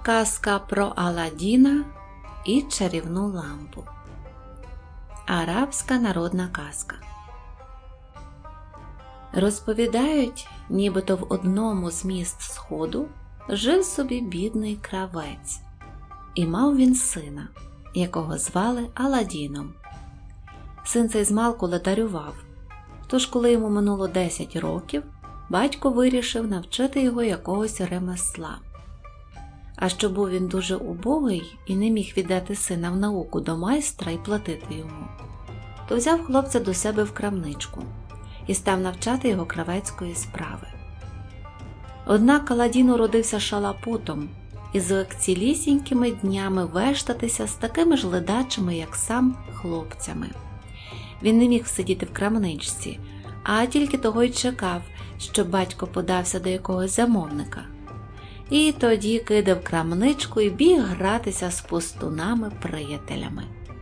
Казка про Аладдіна і чарівну лампу. Арабська народна казка. Розповідають, нібито в одному з міст Сходу жив собі бідний кравець. І мав він сина, якого звали Аладдіном. Син цей змалку ледарював, тож коли йому минуло 10 років, батько вирішив навчити його якогось ремесла. А що був він дуже убогий і не міг віддати сина в науку до майстра і платити йому, то взяв хлопця до себе в крамничку і став навчати його кравецької справи. Однак Аладдін уродився шалапутом і звик цілісінькими днями вештатися з такими ж ледачими, як сам, хлопцями. Він не міг сидіти в крамничці, а тільки того й чекав, щоб батько подався до якогось замовника. І тоді кидав крамничку і біг гратися з пустунами-приятелями.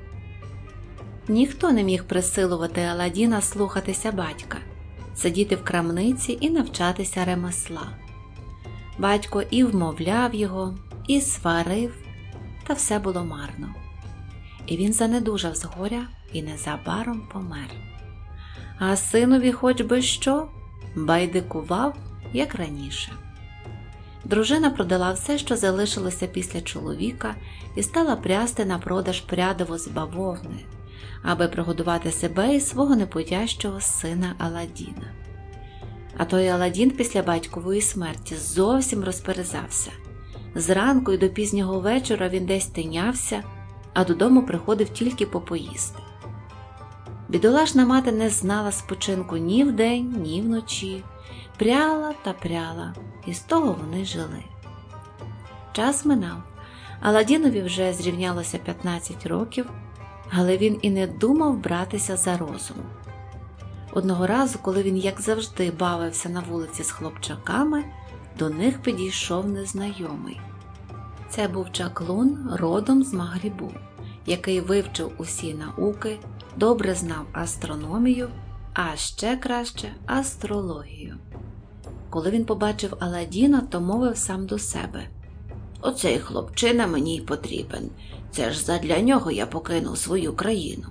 Ніхто не міг присилувати Аладдіна слухатися батька, сидіти в крамниці і навчатися ремесла. Батько і вмовляв його, і сварив, та все було марно. І він занедужав з горя і незабаром помер. А синові хоч би що, байдикував, як раніше. Дружина продала все, що залишилося після чоловіка, і стала прясти на продаж прядиво з бавовни, аби прогодувати себе і свого непотящого сина Аладдіна. А той Аладдін після батькової смерті зовсім розперезався. Зранку і до пізнього вечора він десь тинявся, а додому приходив тільки попоїсти. Бідолашна мати не знала спочинку ні вдень, ні вночі, пряла та пряла, і з того вони жили. Час минав, Аладдінові вже зрівнялося 15 років, але він і не думав братися за розум. Одного разу, коли він, як завжди, бавився на вулиці з хлопчаками, до них підійшов незнайомий. Це був чаклун родом з Магрібу, який вивчив усі науки, добре знав астрономію, а ще краще – астрологію. Коли він побачив Аладдіна, то мовив сам до себе: «Оцей хлопчина мені й потрібен, це ж задля нього я покинув свою країну».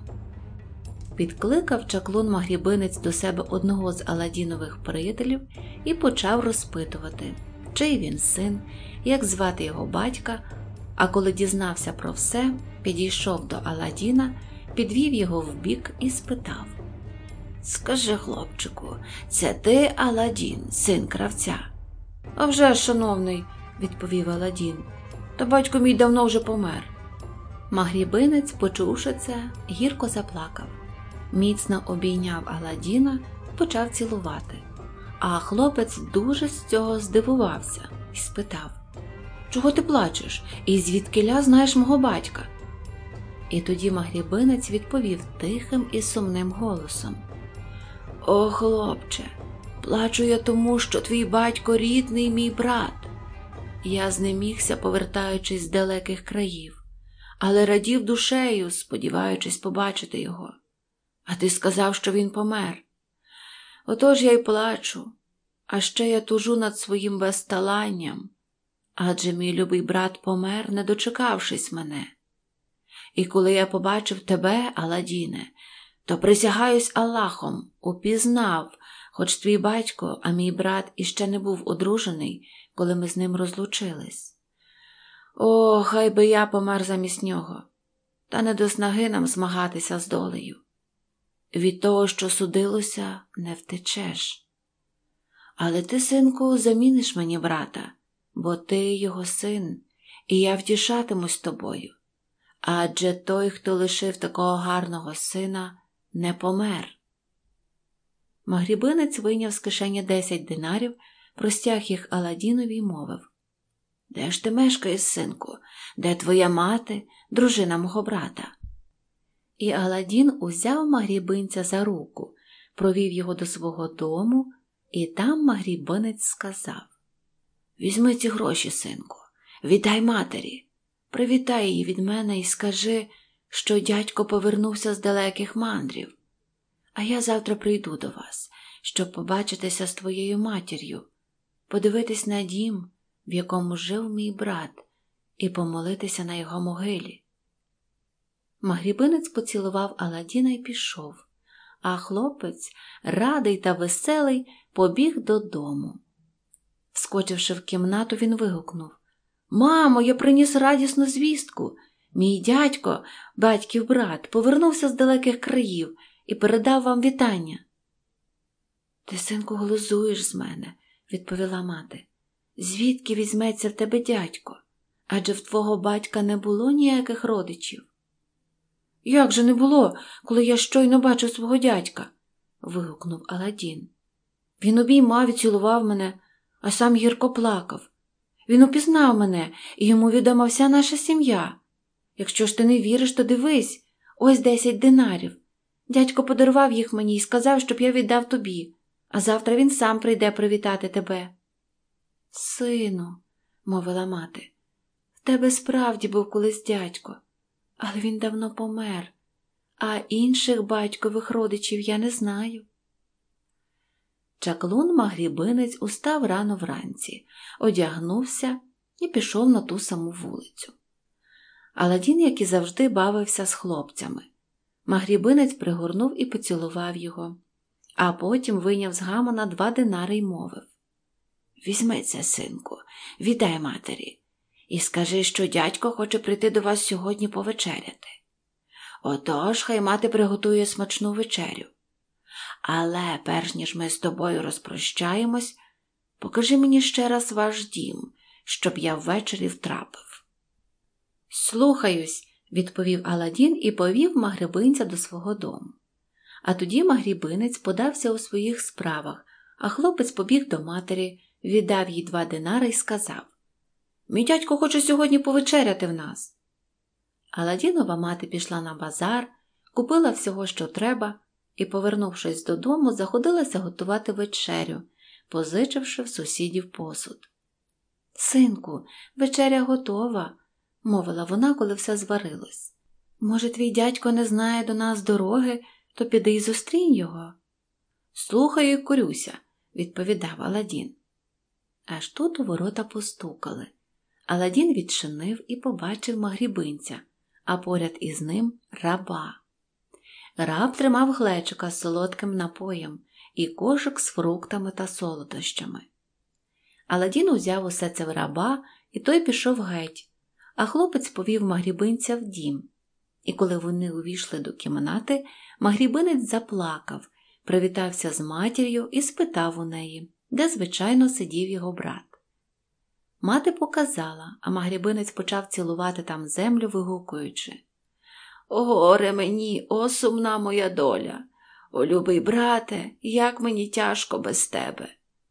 Підкликав чаклун-магрібинець до себе одного з Аладдінових приятелів і почав розпитувати, чий він син, як звати його батька, а коли дізнався про все, підійшов до Аладдіна, підвів його вбік і спитав: «Скажи, хлопчику, це ти Аладдін, син кравця?» «А вже, шановний», – відповів Аладдін, – «та батько мій давно вже помер». Магрібинець, почувши це, гірко заплакав, міцно обійняв Аладдіна і почав цілувати. А хлопець дуже з цього здивувався і спитав: «Чого ти плачеш? І звідкиля знаєш мого батька?» І тоді Магрібинець відповів тихим і сумним голосом: «О, хлопче, плачу я тому, що твій батько рідний мій брат. Я знемігся, повертаючись з далеких країв, але радів душею, сподіваючись побачити його. А ти сказав, що він помер. Отож я й плачу, а ще я тужу над своїм безталанням, адже мій любий брат помер, не дочекавшись мене. І коли я побачив тебе, Аладдіне, то присягаюсь Аллахом, упізнав, хоч твій батько, а мій брат іще не був одружений, коли ми з ним розлучились. О, хай би я помер замість нього, та не до снаги нам змагатися з долею. Від того, що судилося, не втечеш. Але ти, синку, заміниш мені брата, бо ти його син, і я втішатимусь тобою. Адже той, хто лишив такого гарного сина, не помер». Магрібинець вийняв з кишені 10 динарів, простяг їх Аладдінові й мовив: «Де ж ти мешкаєш, синку? Де твоя мати, дружина мого брата?» І Аладдін узяв Магрібинця за руку, провів його до свого дому, і там Магрібинець сказав: «Візьми ці гроші, синку, віддай матері, привітай її від мене і скажи, що дядько повернувся з далеких мандрів. А я завтра прийду до вас, щоб побачитися з твоєю матір'ю, подивитись на дім, в якому жив мій брат, і помолитися на його могилі. Магрібинець поцілував Аладдіна і пішов, а хлопець, радий та веселий, побіг додому. Вскочивши в кімнату, він вигукнув: «Мамо, я приніс радісну звістку! Мій дядько, батьків брат, повернувся з далеких країв і передав вам вітання». «Ти, синку, глузуєш з мене», – відповіла мати. «Звідки візьметься в тебе дядько? Адже в твого батька не було ніяких родичів». «Як же не було, коли я щойно бачив свого дядька?» – вигукнув Аладдін. «Він обіймав і цілував мене, а сам гірко плакав. Він упізнав мене, і йому відома вся наша сім'я. Якщо ж ти не віриш, то дивись, ось 10 динарів. Дядько подарував їх мені і сказав, щоб я віддав тобі, а завтра він сам прийде привітати тебе». «Сину», – мовила мати, – «в тебе справді був колись дядько, але він давно помер, а інших батькових родичів я не знаю». Чаклун-магрібинець устав рано вранці, одягнувся і пішов на ту саму вулицю. Аладдін, як і завжди, бавився з хлопцями. Магрібинець пригорнув і поцілував його, а потім вийняв з гамона 2 динари й мовив: «Візьми це, синку, віддай матері, і скажи, що дядько хоче прийти до вас сьогодні повечеряти. Отож, хай мати приготує смачну вечерю. Але перш ніж ми з тобою розпрощаємось, покажи мені ще раз ваш дім, щоб я ввечері втрапив». «Слухаюсь», – відповів Аладдін і повів магрібинця до свого дому. А тоді магрібинець подався у своїх справах, а хлопець побіг до матері, віддав їй 2 динари і сказав: «Мій дядько хоче сьогодні повечеряти в нас». Аладдінова мати пішла на базар, купила всього, що треба, і, повернувшись додому, заходилася готувати вечерю, позичивши в сусідів посуд. «Синку, вечеря готова», – мовила вона, коли все зварилось. «Може, твій дядько не знає до нас дороги, то піди й зустрінь його». «Слухаю і корюся», – відповідав Аладдін. Аж тут у ворота постукали. Аладдін відчинив і побачив магрібинця, а поряд із ним раба. Раб тримав глечика з солодким напоєм і кошик з фруктами та солодощами. Аладдін узяв усе це в раба, і той пішов геть, а хлопець повів магрібинця в дім. І коли вони увійшли до кімнати, магрібинець заплакав, привітався з матір'ю і спитав у неї, де, звичайно, сидів його брат. Мати показала, а магрібинець почав цілувати там землю, вигукуючи: «О, горе мені, о, сумна моя доля! О, любий брате, як мені тяжко без тебе!»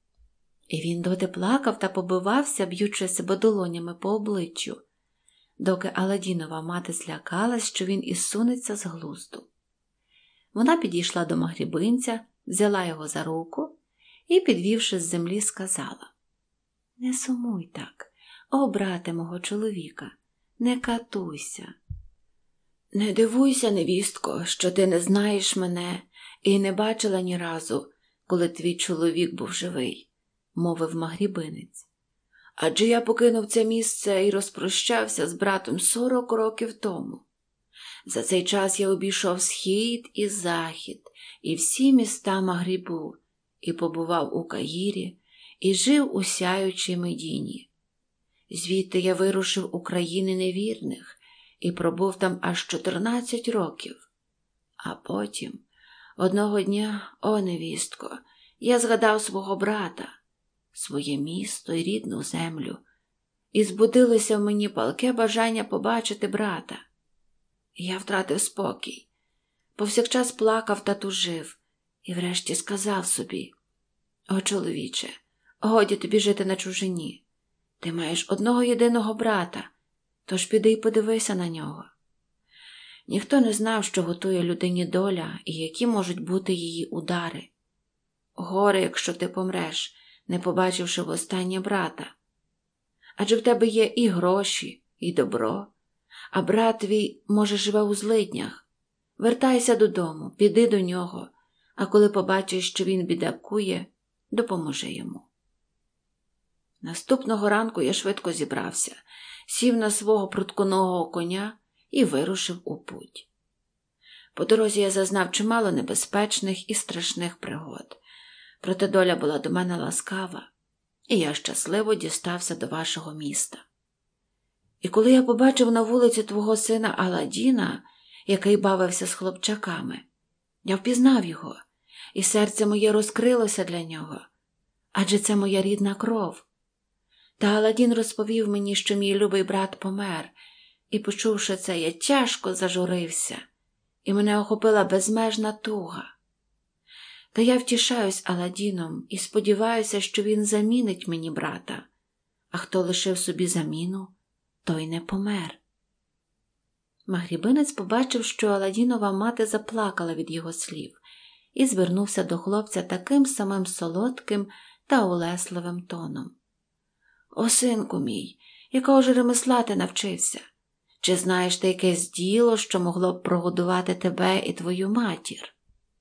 І він доти плакав та побивався, б'ючи себе долонями по обличчю, доки Аладдінова мати злякалась, що він ізсунеться з глузду. Вона підійшла до магрібинця, взяла його за руку і, підвівши з землі, сказала: «Не сумуй так, о, брате мого чоловіка, не катуйся». «Не дивуйся, невістко, що ти не знаєш мене і не бачила ні разу, коли твій чоловік був живий», – мовив магрібинець. «Адже я покинув це місце і розпрощався з братом 40 років тому. За цей час я обійшов схід і захід, і всі міста Магрібу, і побував у Каїрі, і жив у сяючій Медіні. Звідти я вирушив у країни невірних, і пробув там аж 14 років. А потім, одного дня, о, невістко, я згадав свого брата, своє місто і рідну землю, і збудилося в мені палке бажання побачити брата. І я втратив спокій, повсякчас плакав та тужив, і врешті сказав собі: «О, чоловіче, годі тобі жити на чужині. Ти маєш одного єдиного брата, тож піди й подивися на нього». Ніхто не знав, що готує людині доля і які можуть бути її удари. Горе, якщо ти помреш, не побачивши востаннє брата. Адже в тебе є і гроші, і добро, а брат твій, може, живе у злиднях. Вертайся додому, піди до нього, а коли побачиш, що він бідакує, допоможи йому». Наступного ранку я швидко зібрався, сів на свого прутконого коня і вирушив у путь. По дорозі я зазнав чимало небезпечних і страшних пригод. Проте доля була до мене ласкава, і я щасливо дістався до вашого міста. І коли я побачив на вулиці твого сина Аладдіна, який бавився з хлопчаками, я впізнав його, і серце моє розкрилося для нього, адже це моя рідна кров. Та Аладдін розповів мені, що мій любий брат помер, і, почувши це, я тяжко зажурився, і мене охопила безмежна туга. Та я втішаюсь Аладдіном і сподіваюся, що він замінить мені брата, а хто лишив собі заміну, той не помер. Магрібинець побачив, що Аладдінова мати заплакала від його слів, і звернувся до хлопця таким самим солодким та улесливим тоном. «О, синку мій, якого ж ремесла ти навчився? Чи знаєш ти якесь діло, що могло б прогодувати тебе і твою матір?»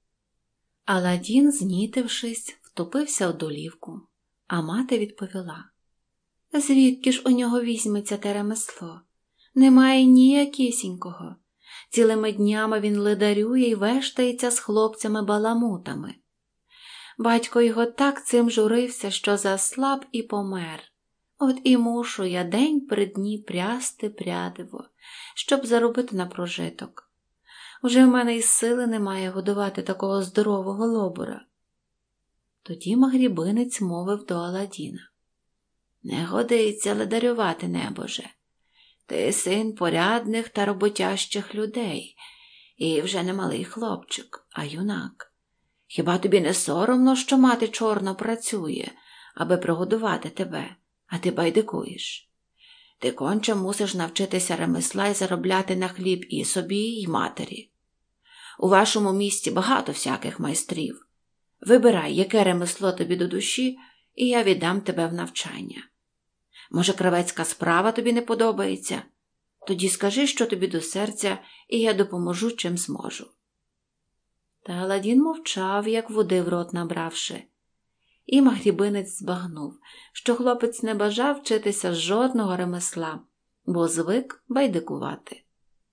Аладдін, знітившись, втупився у долівку, а мати відповіла. «Звідки ж у нього візьметься те ремесло? Немає ніякісінького. Цілими днями він ледарює й вештається з хлопцями-баламутами. Батько його так цим журився, що заслаб і помер. От і мушу я день при дні прясти прядиво, щоб заробити на прожиток. Уже в мене й сили немає годувати такого здорового лобура». Тоді Магрібинець мовив до Аладдіна. «Не годиться ледарювати, небоже. Ти син порядних та роботящих людей, і вже не малий хлопчик, а юнак. Хіба тобі не соромно, що мати чорно працює, аби прогодувати тебе, а ти байдикуєш? Ти конче мусиш навчитися ремесла й заробляти на хліб і собі, і матері. У вашому місті багато всяких майстрів. Вибирай, яке ремесло тобі до душі, і я віддам тебе в навчання. Може, кравецька справа тобі не подобається? Тоді скажи, що тобі до серця, і я допоможу, чим зможу». Та Аладдін мовчав, як води в рот набравши. І Магрібинець збагнув, що хлопець не бажав вчитися жодного ремесла, бо звик байдикувати.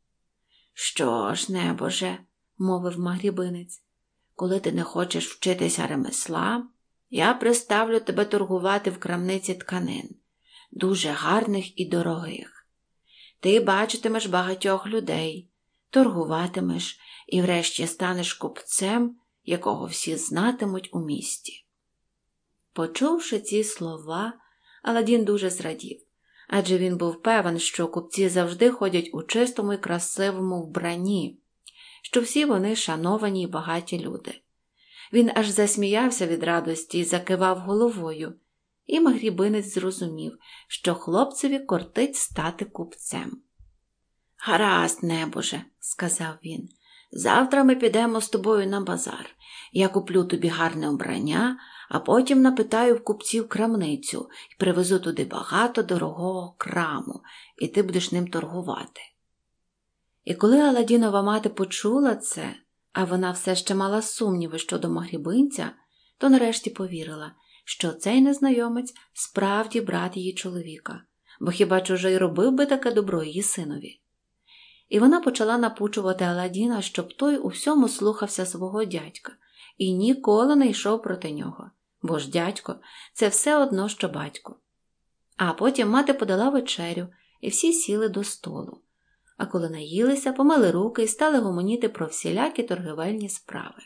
«Що ж, небоже», – мовив Магрібинець, – «коли ти не хочеш вчитися ремесла, я приставлю тебе торгувати в крамниці тканин, дуже гарних і дорогих. Ти бачитимеш багатьох людей, торгуватимеш і врешті станеш купцем, якого всі знатимуть у місті». Почувши ці слова, Аладдін дуже зрадів, адже він був певен, що купці завжди ходять у чистому і красивому вбранні, що всі вони шановані й багаті люди. Він аж засміявся від радості і закивав головою, і Магрібинець зрозумів, що хлопцеві кортить стати купцем. «Гаразд, небоже», – сказав він, – «завтра ми підемо з тобою на базар. Я куплю тобі гарне вбрання, а потім напитаю в купців крамницю і привезу туди багато дорогого краму, і ти будеш ним торгувати». І коли Аладдінова мати почула це, а вона все ще мала сумніви щодо Магрібинця, то нарешті повірила, що цей незнайомець справді брат її чоловіка, бо хіба чужий робив би таке добро її синові. І вона почала напучувати Аладдіна, щоб той у всьому слухався свого дядька і ніколи не йшов проти нього, бо ж дядько – це все одно, що батько. А потім мати подала вечерю, і всі сіли до столу. А коли наїлися, помили руки і стали гомоніти про всілякі торгівельні справи.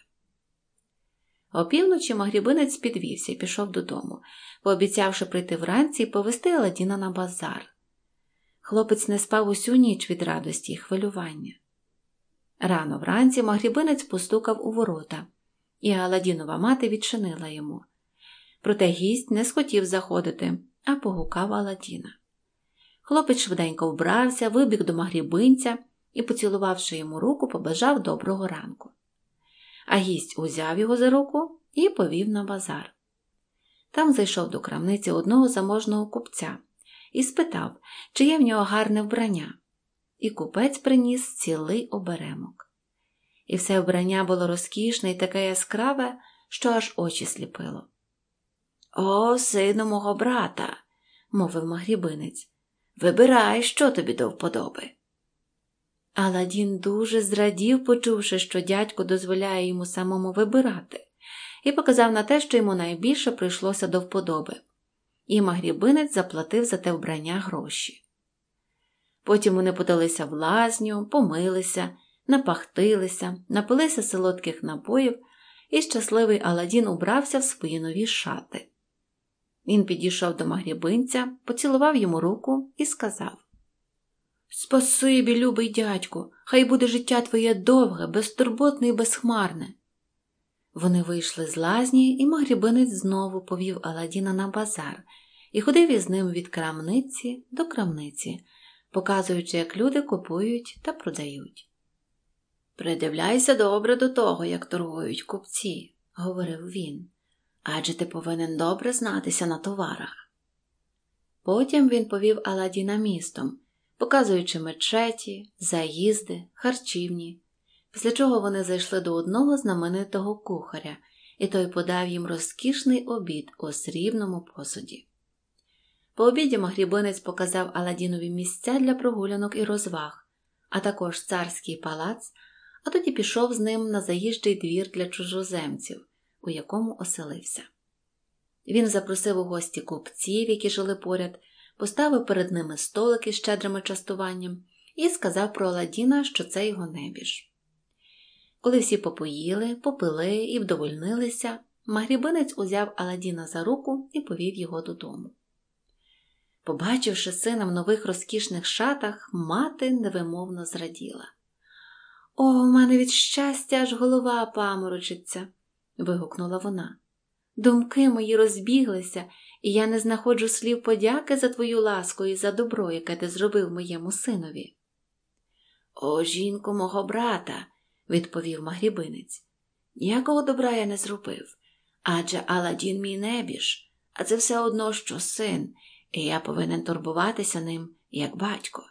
Опівночі Магрібинець підвівся і пішов додому, пообіцявши прийти вранці і повести Аладдіна на базар. Хлопець не спав усю ніч від радості і хвилювання. Рано вранці Магрібинець постукав у ворота, і Аладдінова мати відчинила йому. Проте гість не схотів заходити, а погукав Аладдіна. Хлопець швиденько вбрався, вибіг до Магрібинця і, поцілувавши йому руку, побажав доброго ранку. А гість узяв його за руку і повів на базар. Там зайшов до крамниці одного заможного купця і спитав, чи є в нього гарне вбрання. І купець приніс цілий оберемок. І все вбрання було розкішне і таке яскраве, що аж очі сліпило. «О, сину мого брата, мовив Магрібинець. Вибирай, що тобі до вподоби. Аладдін дуже зрадів, почувши, що дядько дозволяє йому самому вибирати, і показав на те, що йому найбільше прийшлося до вподоби. І Магрібинець заплатив за те вбрання гроші. Потім вони подалися в лазню, помилися, напахтилися, напилися солодких напоїв, і щасливий Аладдін убрався в свої нові шати. Він підійшов до Магрібинця, поцілував йому руку і сказав: «Спасибі, любий дядьку, хай буде життя твоє довге, безтурботне і безхмарне». Вони вийшли з лазні, і Магрібинець знову повів Аладдіна на базар і ходив із ним від крамниці до крамниці, показуючи, як люди купують та продають. «Придивляйся добре до того, як торгують купці», – говорив він, «адже ти повинен добре знатися на товарах». Потім він повів Аладдіна містом, показуючи мечеті, заїзди, харчівні, після чого вони зайшли до одного знаменитого кухаря, і той подав їм розкішний обід у срібному посуді. По обіді Магрібинець показав Аладдінові місця для прогулянок і розваг, а також царський палац, а тоді пішов з ним на заїжджий двір для чужоземців, у якому оселився. Він запросив у гості купців, які жили поряд, поставив перед ними столики з щедрими частуванням і сказав про Аладдіна, що це його небіж. Коли всі попоїли, попили і вдовольнилися, Магрібинець узяв Аладдіна за руку і повів його додому. Побачивши сина в нових розкішних шатах, мати невимовно зраділа. «О, у мене від щастя аж голова паморочиться!» – вигукнула вона. «Думки мої розбіглися, і я не знаходжу слів подяки за твою ласку і за добро, яке ти зробив моєму синові». «О, жінко мого брата!» – відповів Магрібинець. «Ніякого добра я не зробив, адже Аладдін мій небіж, а це все одно, що син, і я повинен турбуватися ним, як батько».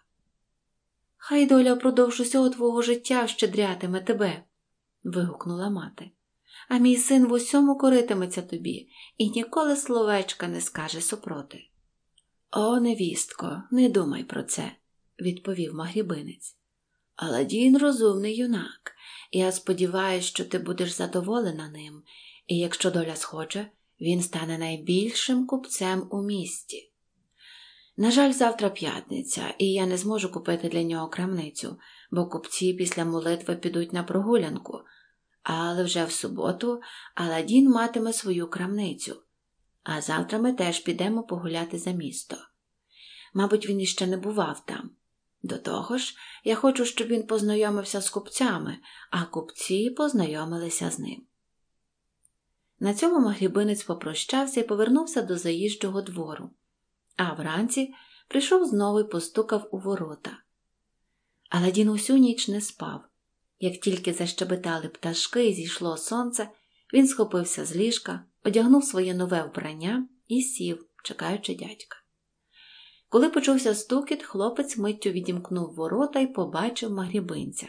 «Хай доля впродовж усього твого життя щедрятиме тебе», – вигукнула мати. «А мій син в усьому коритиметься тобі і ніколи словечка не скаже супроти». «О, невістко, не думай про це», – відповів Магрібинець. «Аладдін розумний юнак, і я сподіваюся, що ти будеш задоволена ним, і якщо доля схоче, він стане найбільшим купцем у місті. На жаль, завтра п'ятниця, і я не зможу купити для нього крамницю, бо купці після молитви підуть на прогулянку, але вже в суботу Аладдін матиме свою крамницю, а завтра ми теж підемо погуляти за місто. Мабуть, він іще не бував там. До того ж, я хочу, щоб він познайомився з купцями, а купці познайомилися з ним». На цьому Магрібинець попрощався і повернувся до заїжджого двору, а вранці прийшов знову і постукав у ворота. Аладдін усю ніч не спав. Як тільки защебетали пташки і зійшло сонце, він схопився з ліжка, одягнув своє нове вбрання і сів, чекаючи дядька. Коли почувся стукіт, хлопець миттю відімкнув ворота і побачив Магрібинця.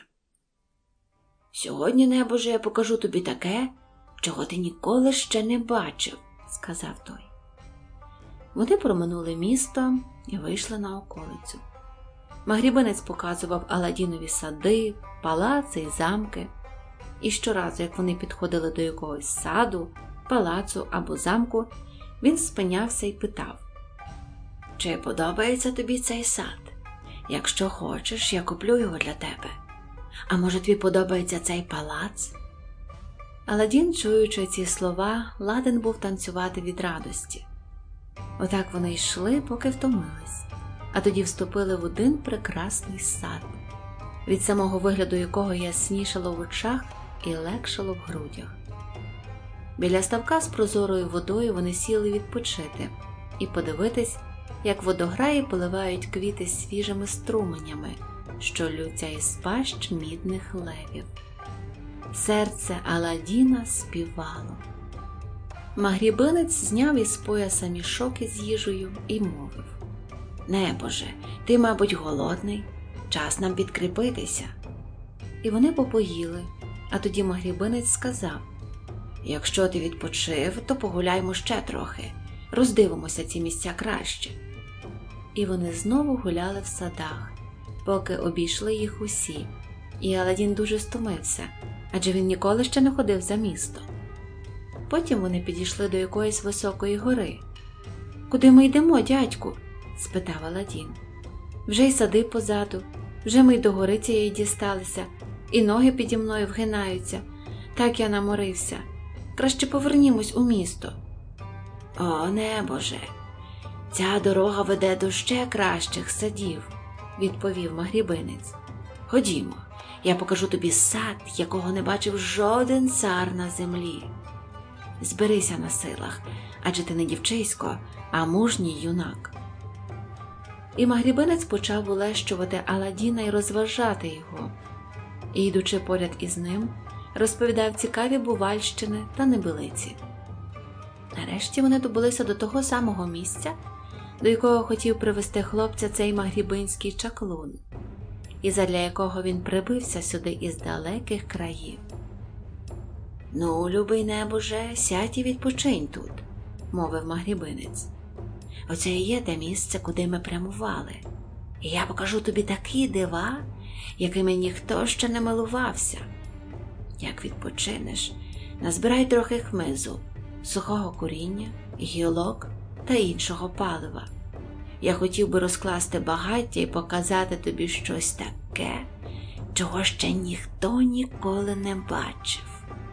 «Сьогодні, небоже, я покажу тобі таке, чого ти ніколи ще не бачив», – сказав той. Вони проминули місто і вийшли на околицю. Магрібинець показував Аладдінові сади, палаци і замки. І щоразу, як вони підходили до якогось саду, палацу або замку, він спинявся і питав: «Чи подобається тобі цей сад? Якщо хочеш, я куплю його для тебе. А може, тобі подобається цей палац?» Аладдін, чуючи ці слова, ладен був танцювати від радості. Отак вони йшли, поки втомились, а тоді вступили в один прекрасний сад, від самого вигляду якого яснішало в очах і легшало в грудях. Біля ставка з прозорою водою вони сіли відпочити і подивитись, як водограї поливають квіти свіжими струменями, що ллються із пащ мідних левів. Серце Аладдіна співало. Магрібинець зняв із пояса мішок із їжею і мовив: «Небоже, ти, мабуть, голодний? Час нам підкріпитися». І вони попоїли, а тоді Магрібинець сказав: «Якщо ти відпочив, то погуляймо ще трохи, роздивимося ці місця краще. і вони знову гуляли в садах, поки обійшли їх усі, і Аладдін дуже стомився, адже він ніколи ще не ходив за місто. Потім вони підійшли до якоїсь високої гори. «Куди ми йдемо, дядьку?» – спитав Аладдін. «Вже й сади позаду, вже ми й до гори цієї дісталися, і ноги піді мною вгинаються. Так я наморився. Краще повернімось у місто». «О, небоже! Ця дорога веде до ще кращих садів», – відповів Магрібинець. «Ходімо, я покажу тобі сад, якого не бачив жоден цар на землі. Зберися на силах, адже ти не дівчисько, а мужній юнак». І Магрібинець почав улещувати Аладдіна й розважати його. І, йдучи поряд із ним, розповідав цікаві бувальщини та небилиці. Нарешті вони добулися до того самого місця, до якого хотів привести хлопця цей магрібинський чаклун, і задля якого він прибився сюди із далеких країв. «Ну, любий небоже, сядь і відпочинь тут», – мовив Магрібинець. «Оце і є те місце, куди ми прямували. І я покажу тобі такі дива, якими ніхто ще не милувався. Як відпочинеш, назбирай трохи хмизу, сухого коріння, гілок та іншого палива. Я хотів би розкласти багаття і показати тобі щось таке, чого ще ніхто ніколи не бачив».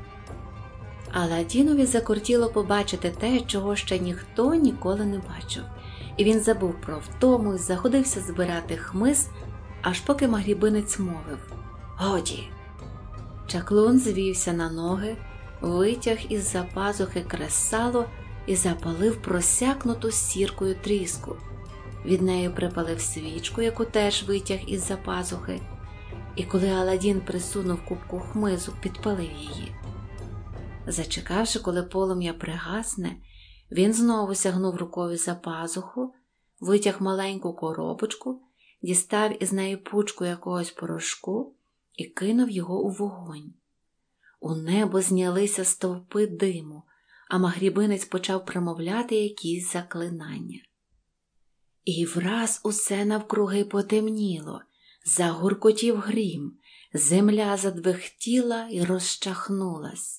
Аладдінові закортіло побачити те, чого ще ніхто ніколи не бачив, і він забув про втому і заходився збирати хмиз, аж поки Магрібинець мовив: «Годі!» Чаклун звівся на ноги, витяг із-за пазухи кресало і запалив просякнуту сіркою тріску. Від неї припалив свічку, яку теж витяг із-за пазухи, і коли Аладдін присунув купку хмизу, підпалив її. Зачекавши, коли полум'я пригасне, він знову сягнув рукою за пазуху, витяг маленьку коробочку, дістав із неї пучку якогось порошку і кинув його у вогонь. У небо знялися стовпи диму, а Магрібинець почав промовляти якісь заклинання. І враз усе навкруги потемніло, загуркотів грім, земля задвихтіла і розчахнулась.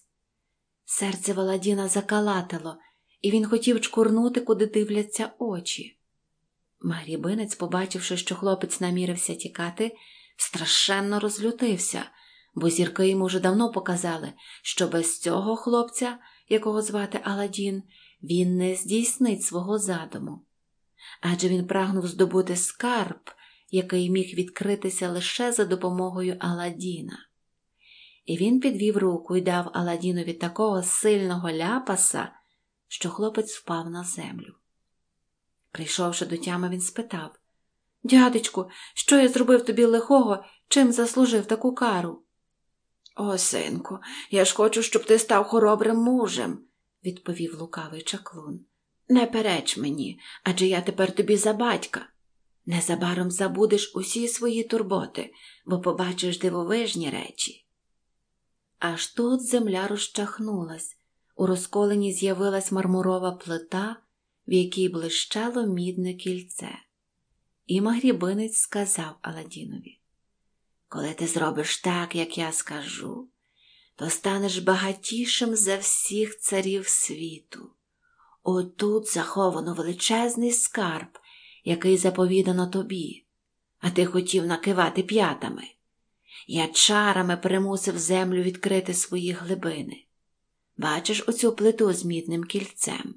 Серце Аладдіна закалатало, і він хотів чкурнути, куди дивляться очі. Магрібинець, побачивши, що хлопець намірився тікати, страшенно розлютився, бо зірки йому вже давно показали, що без цього хлопця, якого звати Аладдін, він не здійснить свого задуму. Адже він прагнув здобути скарб, який міг відкритися лише за допомогою Аладдіна. І він підвів руку і дав Аладдінові такого сильного ляпаса, що хлопець впав на землю. Прийшовши до тями, він спитав: «Дядечку, що я зробив тобі лихого, чим заслужив таку кару?» «О, синку, я ж хочу, щоб ти став хоробрим мужем», – відповів лукавий чаклун. «Не переч мені, адже я тепер тобі за батька. Незабаром забудеш усі свої турботи, бо побачиш дивовижні речі». Аж тут земля розчахнулась, у розколенні з'явилась мармурова плита, в якій блищало мідне кільце. І Магрібинець сказав Аладдінові: «Коли ти зробиш так, як я скажу, то станеш багатішим за всіх царів світу. Отут заховано величезний скарб, який заповідано тобі, а ти хотів накивати п'ятами. Я чарами примусив землю відкрити свої глибини. Бачиш оцю плиту з мідним кільцем?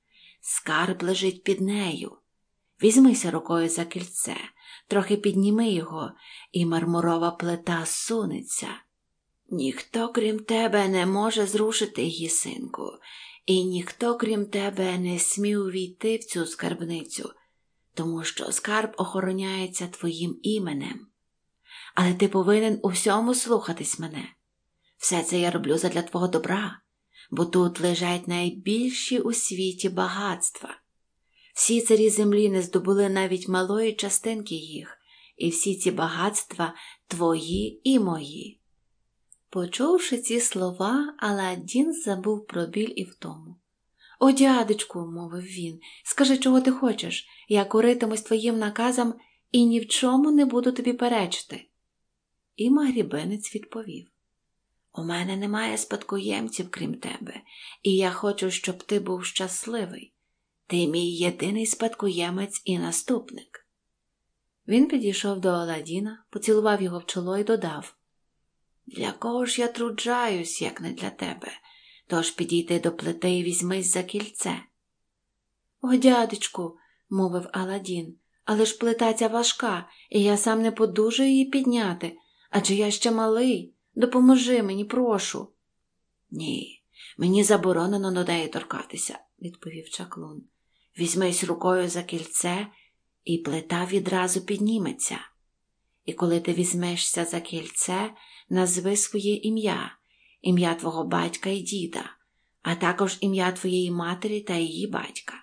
Скарб лежить під нею. Візьмися рукою за кільце, трохи підніми його, і мармурова плита сунеться. Ніхто, крім тебе, не може зрушити її, синку, і ніхто, крім тебе, не смів увійти в цю скарбницю, тому що скарб охороняється твоїм іменем. Але ти повинен у всьому слухатись мене. Все це я роблю задля твого добра, бо тут лежать найбільші у світі багатства. Всі царі землі не здобули навіть малої частинки їх, і всі ці багатства твої і мої». Почувши ці слова, Аладдін забув про біль і втому. «О, дядечку», – мовив він, – «скажи, чого ти хочеш? Я коритимусь твоїм наказам і ні в чому не буду тобі перечити». І магрібинець відповів: «У мене немає спадкоємців, крім тебе, і я хочу, щоб ти був щасливий. Ти мій єдиний спадкоємець і наступник». Він підійшов до Аладдіна, поцілував його в чоло і додав: «Для кого ж я труджаюсь, як не для тебе? Тож підійди до плити і візьмись за кільце». «О, дядечку», – мовив Аладдін, – «але ж плита ця важка, і я сам не подужаю її підняти, адже я ще малий. Допоможи мені, прошу». «Ні, мені заборонено до неї торкатися», – відповів чаклун. «Візьмись рукою за кільце, і плита відразу підніметься. І коли ти візьмешся за кільце, назви своє ім'я, ім'я твого батька і діда, а також ім'я твоєї матері та її батька».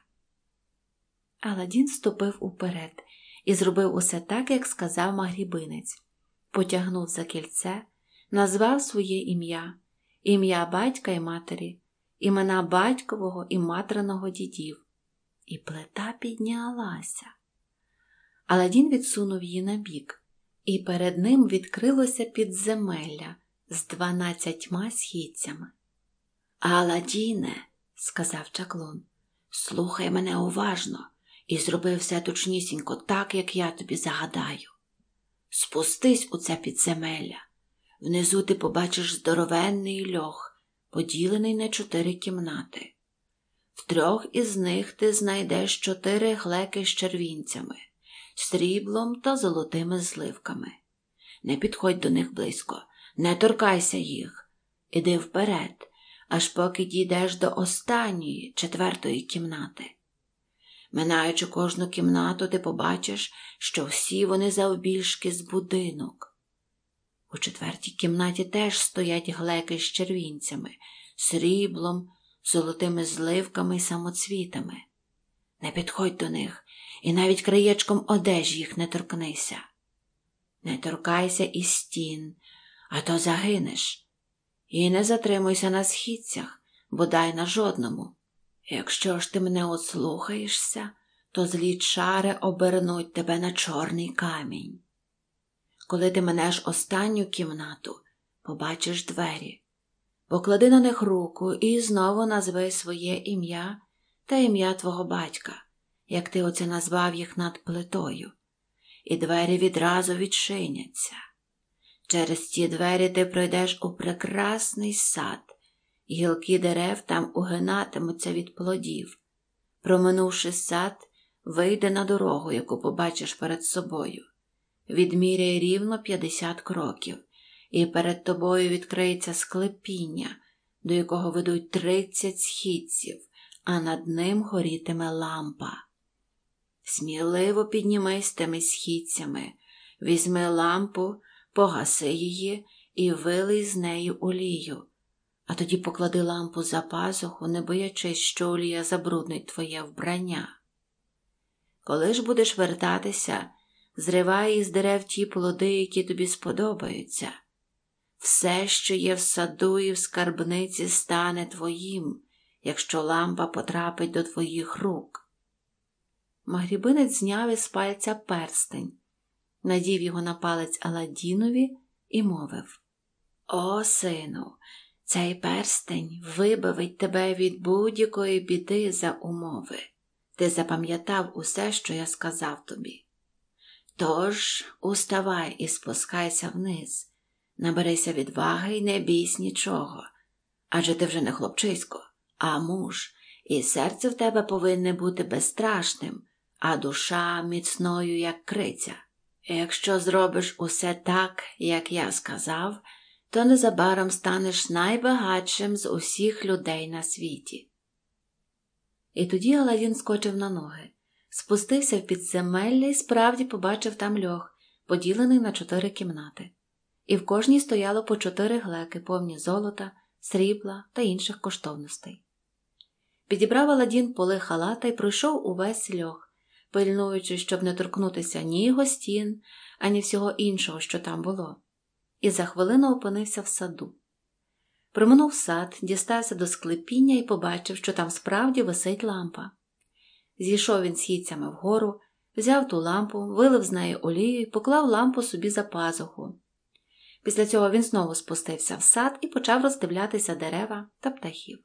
Аладдін ступив уперед і зробив усе так, як сказав магрібинець. Потягнув за кільце, назвав своє ім'я, ім'я батька і матері, імена батькового і материного дідів. І плита піднялася. Аладдін відсунув її набік, і перед ним відкрилося підземелля з 12 східцями. «Аладдіне», – сказав чаклун, – «слухай мене уважно і зроби все точнісінько так, як я тобі загадаю. Спустись у це підземелля. Внизу ти побачиш здоровенний льох, поділений на 4 кімнати. В 3 із них ти знайдеш 4 глеки з червінцями, сріблом та золотими зливками. Не підходь до них близько, не торкайся їх. Іди вперед, аж поки дійдеш до останньої, 4-ї кімнати. Минаючи кожну кімнату, ти побачиш, що всі вони завбільшки з будинок. У 4-й кімнаті теж стоять глеки з червінцями, сріблом, золотими зливками й самоцвітами. Не підходь до них, і навіть краєчком одежі їх не торкнися. Не торкайся і стін, а то загинеш. І не затримуйся на східцях, бодай на жодному. Якщо ж ти мене ослухаєшся, то злі чари обернуть тебе на чорний камінь. Коли ти минеш останню кімнату, побачиш двері. Поклади на них руку і знову назви своє ім'я та ім'я твого батька, як ти оце назвав їх над плитою, і двері відразу відчиняться. Через ці двері ти пройдеш у прекрасний сад, гілки дерев там угинатимуться від плодів. Проминувши сад, вийди на дорогу, яку побачиш перед собою. Відміряй рівно 50 кроків, і перед тобою відкриється склепіння, до якого ведуть 30 східців, а над ним горітиме лампа. Сміливо піднімись тими східцями, візьми лампу, погаси її і вилий з нею олію, а тоді поклади лампу за пазуху, не боячись, що олія забруднить твоє вбрання. Коли ж будеш вертатися, зривай із дерев ті плоди, які тобі сподобаються. Все, що є в саду і в скарбниці, стане твоїм, якщо лампа потрапить до твоїх рук. Магрібинець зняв із пальця перстень, надів його на палець Аладдінові і мовив: «О, сину, цей перстень вибавить тебе від будь-якої біди за умови. Ти запам'ятав усе, що я сказав тобі. Тож уставай і спускайся вниз, наберися відваги й не бійсь нічого, адже ти вже не хлопчисько, а муж, і серце в тебе повинне бути безстрашним, а душа міцною, як криця. І якщо зробиш усе так, як я сказав, то незабаром станеш найбагатшим з усіх людей на світі». І тоді Аладдін скочив на ноги, спустився в підземелля і справді побачив там льох, поділений на 4 кімнати. І в кожній стояло по 4 глеки, повні золота, срібла та інших коштовностей. Підібрав Аладдін поли халата і пройшов увесь льох, пильнуючи, щоб не торкнутися ні його стін, ані всього іншого, що там було. І за хвилину опинився в саду. Проминув сад, дістався до склепіння і побачив, що там справді висить лампа. Зійшов він східцями вгору, взяв ту лампу, вилив з неї олію і поклав лампу собі за пазуху. Після цього він знову спустився в сад і почав роздивлятися дерева та птахів.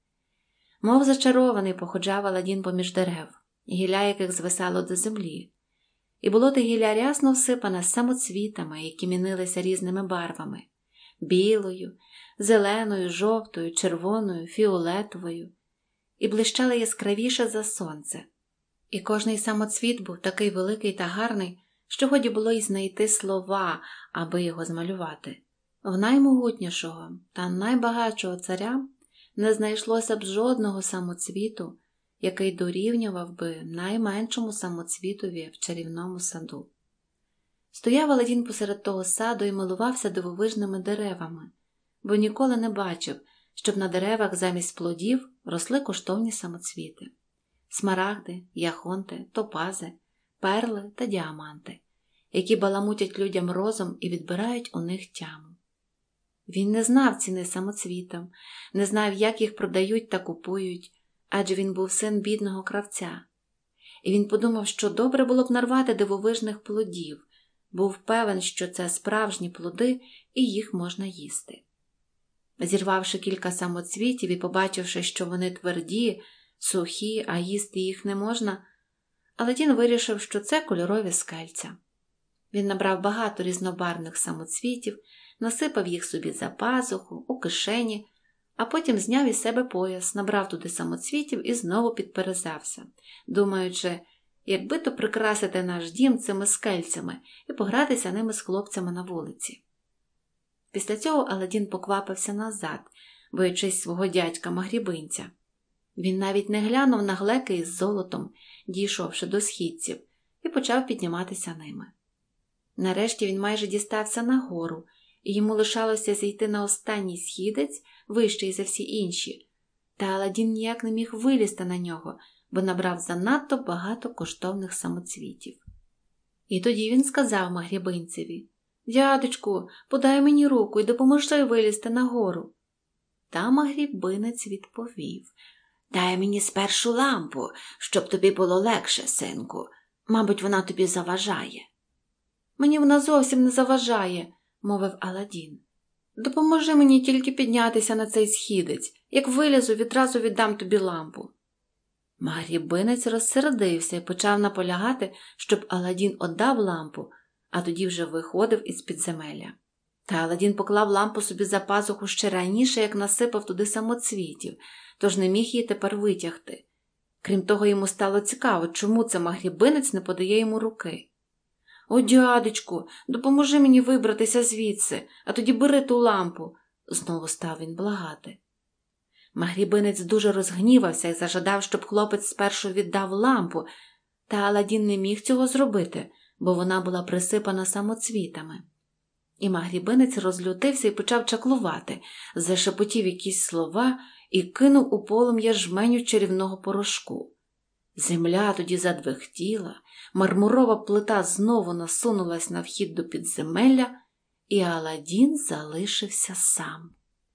Мов зачарований походжав Аладдін поміж дерев, гілля яких звисало до землі. І було те гілля рясно всипане самоцвітами, які мінилися різними барвами – білою, зеленою, жовтою, червоною, фіолетовою, і блищали яскравіше за сонце. І кожний самоцвіт був такий великий та гарний, що годі було й знайти слова, аби його змалювати. В наймогутнішого та найбагатшого царя не знайшлося б жодного самоцвіту, який дорівнював би найменшому самоцвітові в чарівному саду. Стояв Аладдін посеред того саду і милувався дивовижними деревами, бо ніколи не бачив, щоб на деревах замість плодів росли коштовні самоцвіти – смарагди, яхонти, топази, перли та діаманти, які баламутять людям розум і відбирають у них тяму. Він не знав ціни самоцвітам, не знав, як їх продають та купують, адже він був син бідного кравця. І він подумав, що добре було б нарвати дивовижних плодів, був певен, що це справжні плоди і їх можна їсти. Зірвавши кілька самоцвітів і побачивши, що вони тверді, сухі, а їсти їх не можна, Аладдін вирішив, що це кольорові скельця. Він набрав багато різнобарвних самоцвітів, насипав їх собі за пазуху, у кишені, а потім зняв із себе пояс, набрав туди самоцвітів і знову підперезався, думаючи, якби то прикрасити наш дім цими скельцями і погратися ними з хлопцями на вулиці. Після цього Аладдін поквапився назад, боячись свого дядька-магрібинця. Він навіть не глянув на глеки із золотом, дійшовши до східців, і почав підніматися ними. Нарешті він майже дістався на гору, і йому лишалося зійти на останній східець, вищий за всі інші, та Аладдін ніяк не міг вилізти на нього, бо набрав занадто багато коштовних самоцвітів. І тоді він сказав магрібинцеві: «Дядечку, подай мені руку і допоможи вилізти на гору». Та магрібинець відповів: «Дай мені спершу лампу, щоб тобі було легше, синку. Мабуть, вона тобі заважає». «Мені вона зовсім не заважає», – мовив Аладдін. «Допоможи мені тільки піднятися на цей східець. Як вилізу, відразу віддам тобі лампу». Магрібинець розсердився і почав наполягати, щоб Аладдін оддав лампу, а тоді вже виходив із підземелля. Та Аладдін поклав лампу собі за пазуху ще раніше, як насипав туди самоцвітів, тож не міг її тепер витягти. Крім того, йому стало цікаво, чому це магрібинець не подає йому руки. «О, дядечку, допоможи мені вибратися звідси, а тоді бери ту лампу», – знову став він благати. Магрібинець дуже розгнівався і зажадав, щоб хлопець спершу віддав лампу, та Аладдін не міг цього зробити, бо вона була присипана самоцвітами. І магрібинець розлютився і почав чаклувати, зашепотів якісь слова і кинув у полум'я жменю чарівного порошку. Земля тоді задвихтіла, мармурова плита знову насунулась на вхід до підземелля, і Аладдін залишився сам.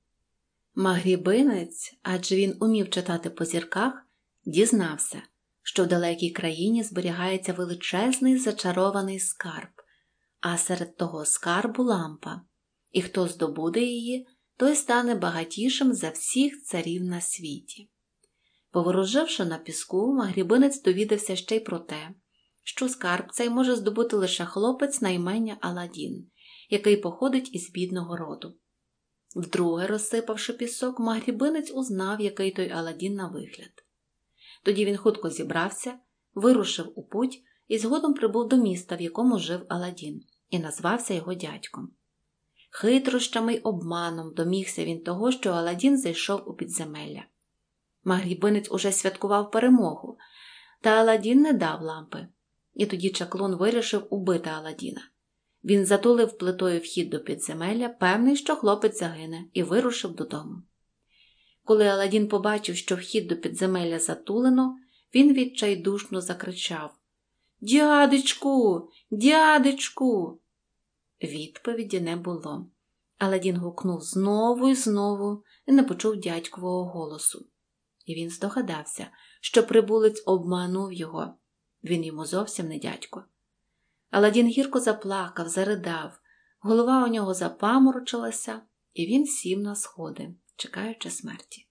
Магрібинець, адже він умів читати по зірках, дізнався, що в далекій країні зберігається величезний зачарований скарб, а серед того скарбу лампа, і хто здобуде її, той стане багатішим за всіх царів на світі. Повороживши на піску, магрібинець довідався ще й про те, що скарб цей може здобути лише хлопець на ім'я Аладдін, який походить із бідного роду. Вдруге, розсипавши пісок, магрібинець узнав, який той Аладдін на вигляд. Тоді він хутко зібрався, вирушив у путь і згодом прибув до міста, в якому жив Аладдін, і назвався його дядьком. Хитрощами й обманом домігся він того, що Аладдін зайшов у підземелля. Магрібинець уже святкував перемогу, та Аладдін не дав лампи. І тоді чаклун вирішив убити Аладдіна. Він затулив плитою вхід до підземелля, певний, що хлопець загине, і вирушив додому. Коли Аладдін побачив, що вхід до підземелля затулено, він відчайдушно закричав: «Дядечку! Дядечку!» Відповіді не було. Аладдін гукнув знову і знову і не почув дядькового голосу. І він здогадався, що прибулець обманув його. Він йому зовсім не дядько. Аладдін гірко заплакав, заридав, голова у нього запаморочилася, і він сів на сходи, чекаючи смерті.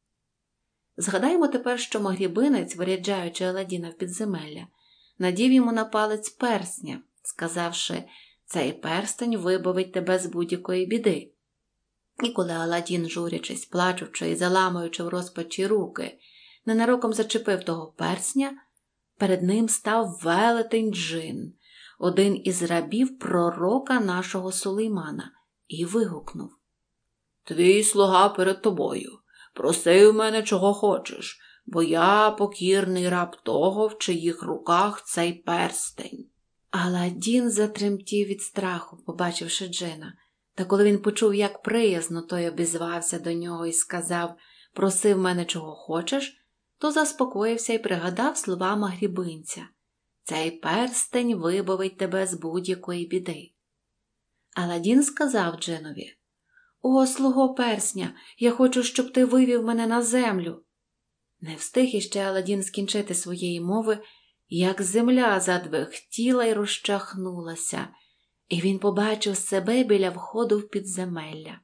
Згадаємо тепер, що Магрібинець, виряджаючи Аладдіна в підземелля, надів йому на палець персня, сказавши: «Цей перстень вибавить тебе з будь-якої біди». І коли Аладдін, журячись, плачучи і заламуючи в розпачі руки, ненароком зачепив того персня, перед ним став велетень джин, один із рабів пророка нашого Сулеймана, і вигукнув: «Твій слуга перед тобою. Проси в мене, чого хочеш, бо я покірний раб того, в чиїх руках цей перстень». Аладдін затремтів від страху, побачивши джина. Та коли він почув, як приязно той обізвався до нього і сказав: «Проси в мене, чого хочеш», то заспокоївся і пригадав слова Магрібинця: «Цей перстень вибавить тебе з будь-якої біди». Аладдін сказав джинові: «О, слуго персня, я хочу, щоб ти вивів мене на землю». Не встиг іще Аладдін скінчити своєї мови, як земля задвихтіла й розчахнулася, і він побачив себе біля входу в підземелля.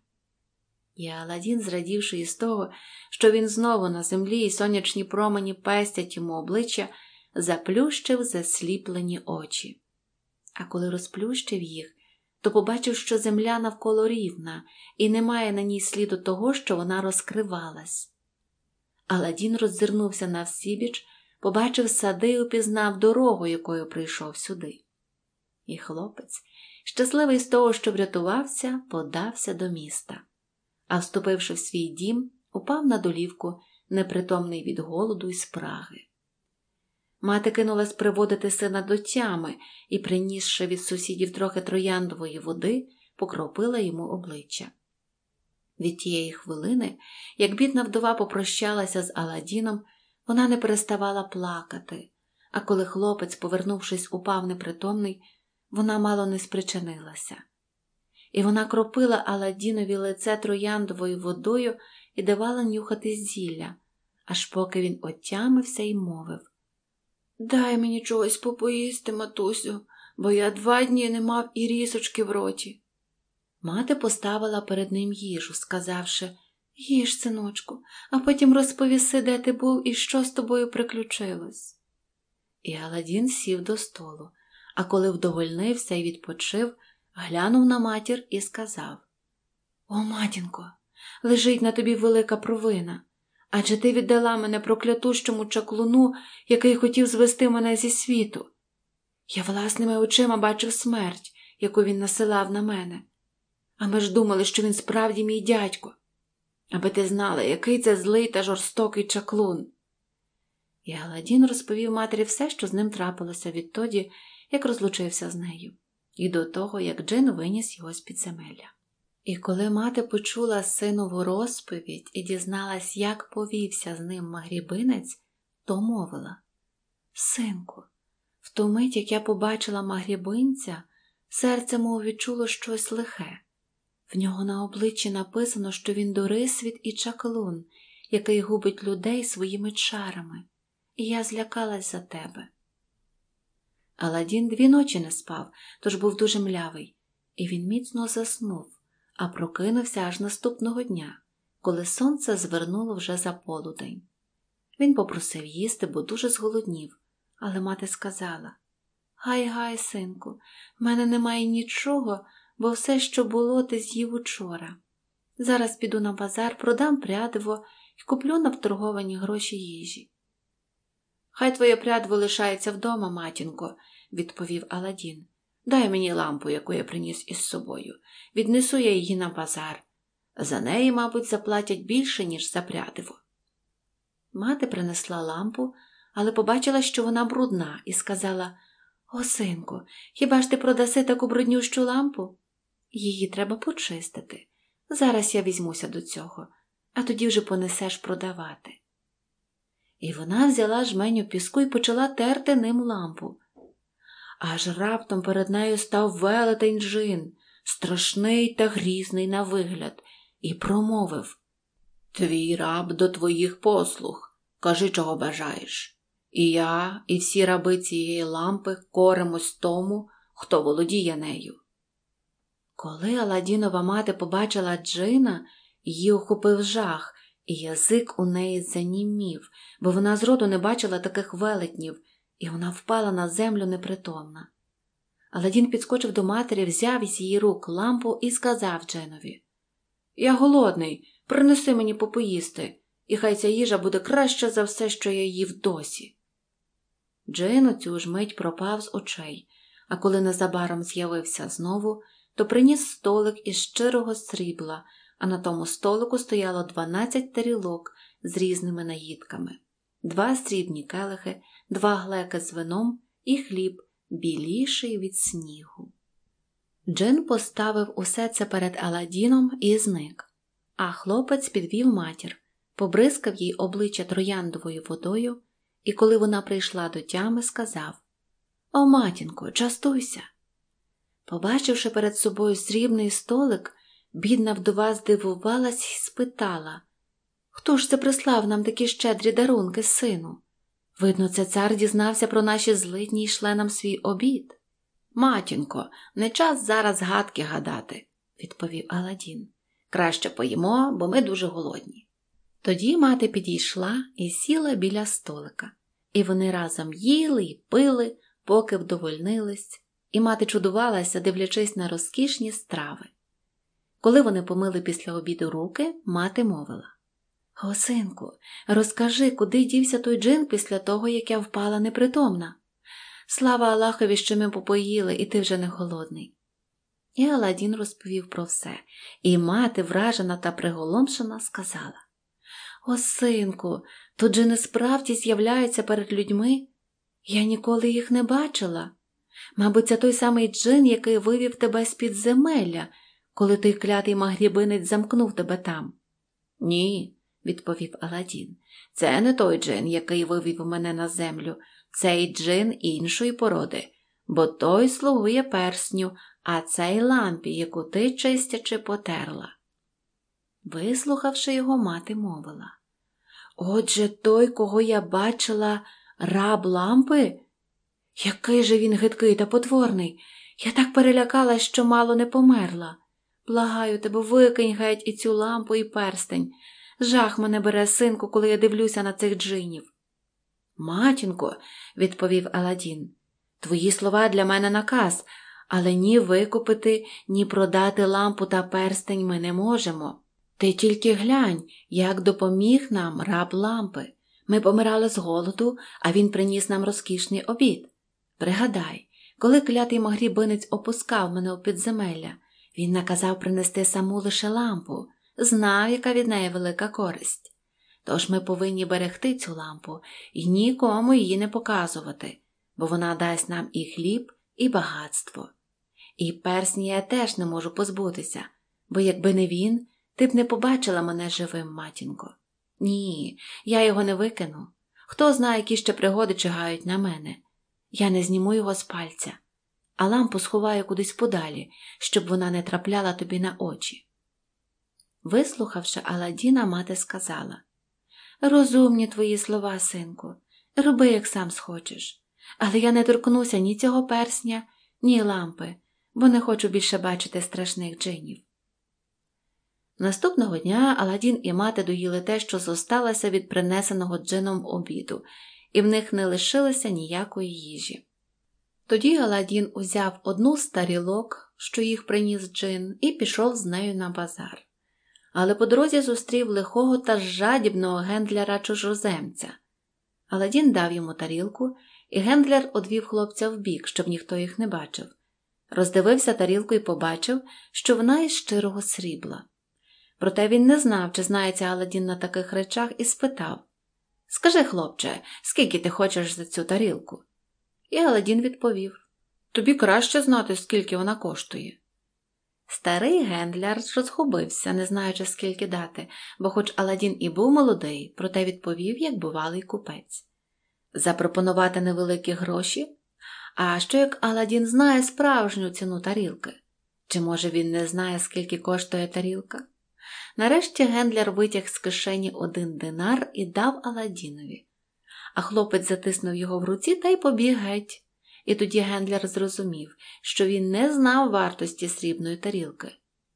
І Аладдін, зрадівши із того, що він знову на землі і сонячні промені пестять йому обличчя, заплющив засліплені очі. А коли розплющив їх, то побачив, що земля навколо рівна, і немає на ній сліду того, що вона розкривалась. Аладдін роззирнувся навсібіч, побачив сади і упізнав дорогу, якою прийшов сюди. І хлопець, щасливий з того, що врятувався, подався до міста. А вступивши в свій дім, упав на долівку, непритомний від голоду й спраги. Мати кинулась приводити сина до тями і, принісши від сусідів трохи трояндової води, покропила йому обличчя. Від тієї хвилини, як бідна вдова попрощалася з Аладдіном, вона не переставала плакати, а коли хлопець, повернувшись, упав непритомний, вона мало не спричинилася. І вона кропила Аладдінові лице трояндовою водою і давала нюхати зілля, аж поки він отямився й мовив: «Дай мені чогось попоїсти, матусю, бо я 2 дні не мав і рісочки в роті». Мати поставила перед ним їжу, сказавши: «Їж, синочку, а потім розповіси, де ти був і що з тобою приключилось». І Аладдін сів до столу, а коли вдовольнився і відпочив, глянув на матір і сказав: «О, матінко, лежить на тобі велика провина, адже ти віддала мене проклятущому чаклуну, який хотів звести мене зі світу. Я власними очима бачив смерть, яку він насилав на мене. А ми ж думали, що він справді мій дядько. Аби ти знала, який це злий та жорстокий чаклун». І Аладдін розповів матері все, що з ним трапилося відтоді, як розлучився з нею, і до того, як джин виніс його з підземелля. І коли мати почула синову розповідь і дізналась, як повівся з ним Магрібинець, то мовила: «Синку, в ту мить, як я побачила Магрібинця, серце мов відчуло щось лихе. В нього на обличчі написано, що він дурисвіт і чаклун, який губить людей своїми чарами, і я злякалась за тебе». Аладдін 2 ночі не спав, тож був дуже млявий, і він міцно заснув, а прокинувся аж наступного дня, коли сонце звернуло вже за полудень. Він попросив їсти, бо дуже зголоднів, але мати сказала: «Гай, синку, в мене немає нічого, бо все, що було, ти з'їв учора. Зараз піду на базар, продам прядиво і куплю на вторговані гроші їжі». «Хай твоє прядиво лишається вдома, матінко», – відповів Аладдін. «Дай мені лампу, яку я приніс із собою. Віднесу я її на базар. За неї, мабуть, заплатять більше, ніж за прядиво». Мати принесла лампу, але побачила, що вона брудна, і сказала: «О, синку, хіба ж ти продаси таку бруднющу лампу? Її треба почистити. Зараз я візьмуся до цього, а тоді вже понесеш продавати». І вона взяла жменю піску і почала терти ним лампу. Аж раптом перед нею став велетень джин, страшний та грізний на вигляд, і промовив: «Твій раб до твоїх послуг, кажи, чого бажаєш. І я, і всі раби цієї лампи коримось тому, хто володіє нею». Коли Аладдінова мати побачила джина, її охопив жах, і язик у неї занімів, бо вона зроду не бачила таких велетнів, і вона впала на землю непритомна. Аладдін підскочив до матері, взяв із її рук лампу і сказав джинові: «Я голодний, принеси мені попоїсти, і хай ця їжа буде краща за все, що я їв досі». Джин у цю ж мить пропав з очей, а коли незабаром з'явився знову, то приніс столик із щирого срібла, а на тому столику стояло 12 тарілок з різними наїдками, 2 срібні келихи, 2 глеки з вином і хліб, біліший від снігу. Джин поставив усе це перед Аладдіном і зник, а хлопець підвів матір, побризкав їй обличчя трояндовою водою, і коли вона прийшла до тями, сказав: «О, матінко, частуйся!» Побачивши перед собою срібний столик, бідна вдова здивувалась і спитала: «Хто ж це прислав нам такі щедрі дарунки, сину? Видно, це цар дізнався про наші злидні й шле нам свій обід». «Матінко, не час зараз гадки гадати», – відповів Аладдін. «Краще поїмо, бо ми дуже голодні». Тоді мати підійшла і сіла біля столика, і вони разом їли й пили, поки вдовольнились, і мати чудувалася, дивлячись на розкішні страви. Коли вони помили після обіду руки, мати мовила: «О, синку, розкажи, куди дівся той джин після того, як я впала непритомна? Слава Аллахові, що ми попоїли, і ти вже не голодний». І Аладдін розповів про все, і мати, вражена та приголомшена, сказала: «О, синку, то джини справді з'являються перед людьми? Я ніколи їх не бачила. Мабуть, це той самий джин, який вивів тебе з підземелля, коли той клятий магрібинець замкнув тебе там». «Ні», – відповів Аладдін, – «це не той джин, який вивів мене на землю. Цей джин іншої породи, бо той слугує персню, а цей лампі, яку ти чистячи потерла». Вислухавши його, мати мовила: «Отже, той, кого я бачила, раб лампи? Який же він гидкий та потворний! Я так перелякалась, що мало не померла. Благаю тебе, викинь геть і цю лампу, і перстень. Жах мене бере, синку, коли я дивлюся на цих джинів». «Матінко», – відповів Аладдін, – «твої слова для мене наказ, але ні викупити, ні продати лампу та перстень ми не можемо. Ти тільки глянь, як допоміг нам раб лампи. Ми помирали з голоду, а він приніс нам розкішний обід. Пригадай, коли клятий магрібинець опускав мене у підземелля, він наказав принести саму лише лампу, знав, яка від неї велика користь. Тож ми повинні берегти цю лампу і нікому її не показувати, бо вона дасть нам і хліб, і багатство. І персня я теж не можу позбутися, бо якби не він, ти б не побачила мене живим, матінко. Ні, я його не викину. Хто знає, які ще пригоди чигають на мене. Я не зніму його з пальця, а лампу сховаю кудись подалі, щоб вона не трапляла тобі на очі». Вислухавши Аладдіна, мати сказала: «Розумні твої слова, синку, роби, як сам схочеш. Але я не торкнуся ні цього персня, ні лампи, бо не хочу більше бачити страшних джинів». Наступного дня Аладдін і мати доїли те, що зосталося від принесеного джином обіду, і в них не лишилося ніякої їжі. Тоді Аладдін узяв одну з тарілок, що їх приніс джин, і пішов з нею на базар. Але по дорозі зустрів лихого та жадібного гендляра-чужоземця. Аладдін дав йому тарілку, і гендляр одвів хлопця вбік, щоб ніхто їх не бачив. Роздивився тарілку і побачив, що вона із щирого срібла. Проте він не знав, чи знається Аладдін на таких речах, і спитав: «Скажи, хлопче, скільки ти хочеш за цю тарілку?» І Аладдін відповів: «Тобі краще знати, скільки вона коштує». Старий гендляр розгубився, не знаючи, скільки дати, бо хоч Аладдін і був молодий, проте відповів, як бувалий купець: «Запропонувати невеликі гроші? А що як Аладдін знає справжню ціну тарілки? Чи, може, він не знає, скільки коштує тарілка? Нарешті Гендлер витяг з кишені 1 динар і дав Аладдінові. А хлопець затиснув його в руці та й побіг геть. І тоді Гендлер зрозумів, що він не знав вартості срібної тарілки.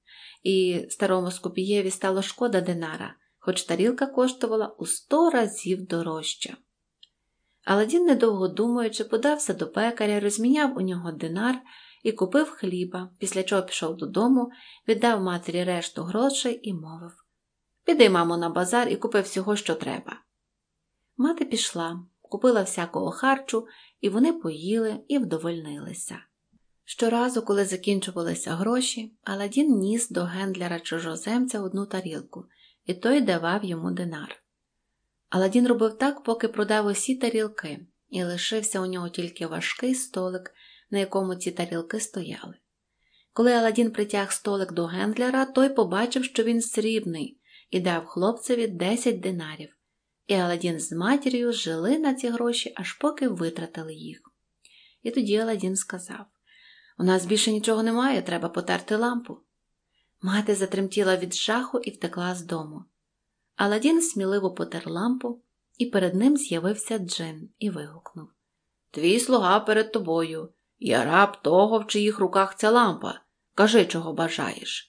І старому скупієві стало шкода динара, хоч тарілка коштувала у 100 разів дорожче. Аладдін, недовго думаючи, подався до пекаря, розміняв у нього динар і купив хліба, після чого пішов додому, віддав матері решту грошей і мовив: «Піди, мамо, на базар і купи всього, що треба». Мати пішла, купила всякого харчу, і вони поїли і вдовольнилися. Щоразу, коли закінчувалися гроші, Аладдін ніс до Гендлера-чужоземця 1 тарілку, і той давав йому динар. Аладдін робив так, поки продав усі тарілки, і лишився у нього тільки важкий столик, на якому ці тарілки стояли. Коли Аладдін притяг столик до Гендлера, той побачив, що він срібний, і дав хлопцеві 10 динарів. І Аладдін з матір'ю жили на ці гроші, аж поки витратили їх. І тоді Аладдін сказав: «У нас більше нічого немає, треба потерти лампу». Мати затремтіла від жаху і втекла з дому. Аладдін сміливо потер лампу, і перед ним з'явився джин і вигукнув: «Твій слуга перед тобою. Я раб того, в чиїх руках ця лампа. Кажи, чого бажаєш».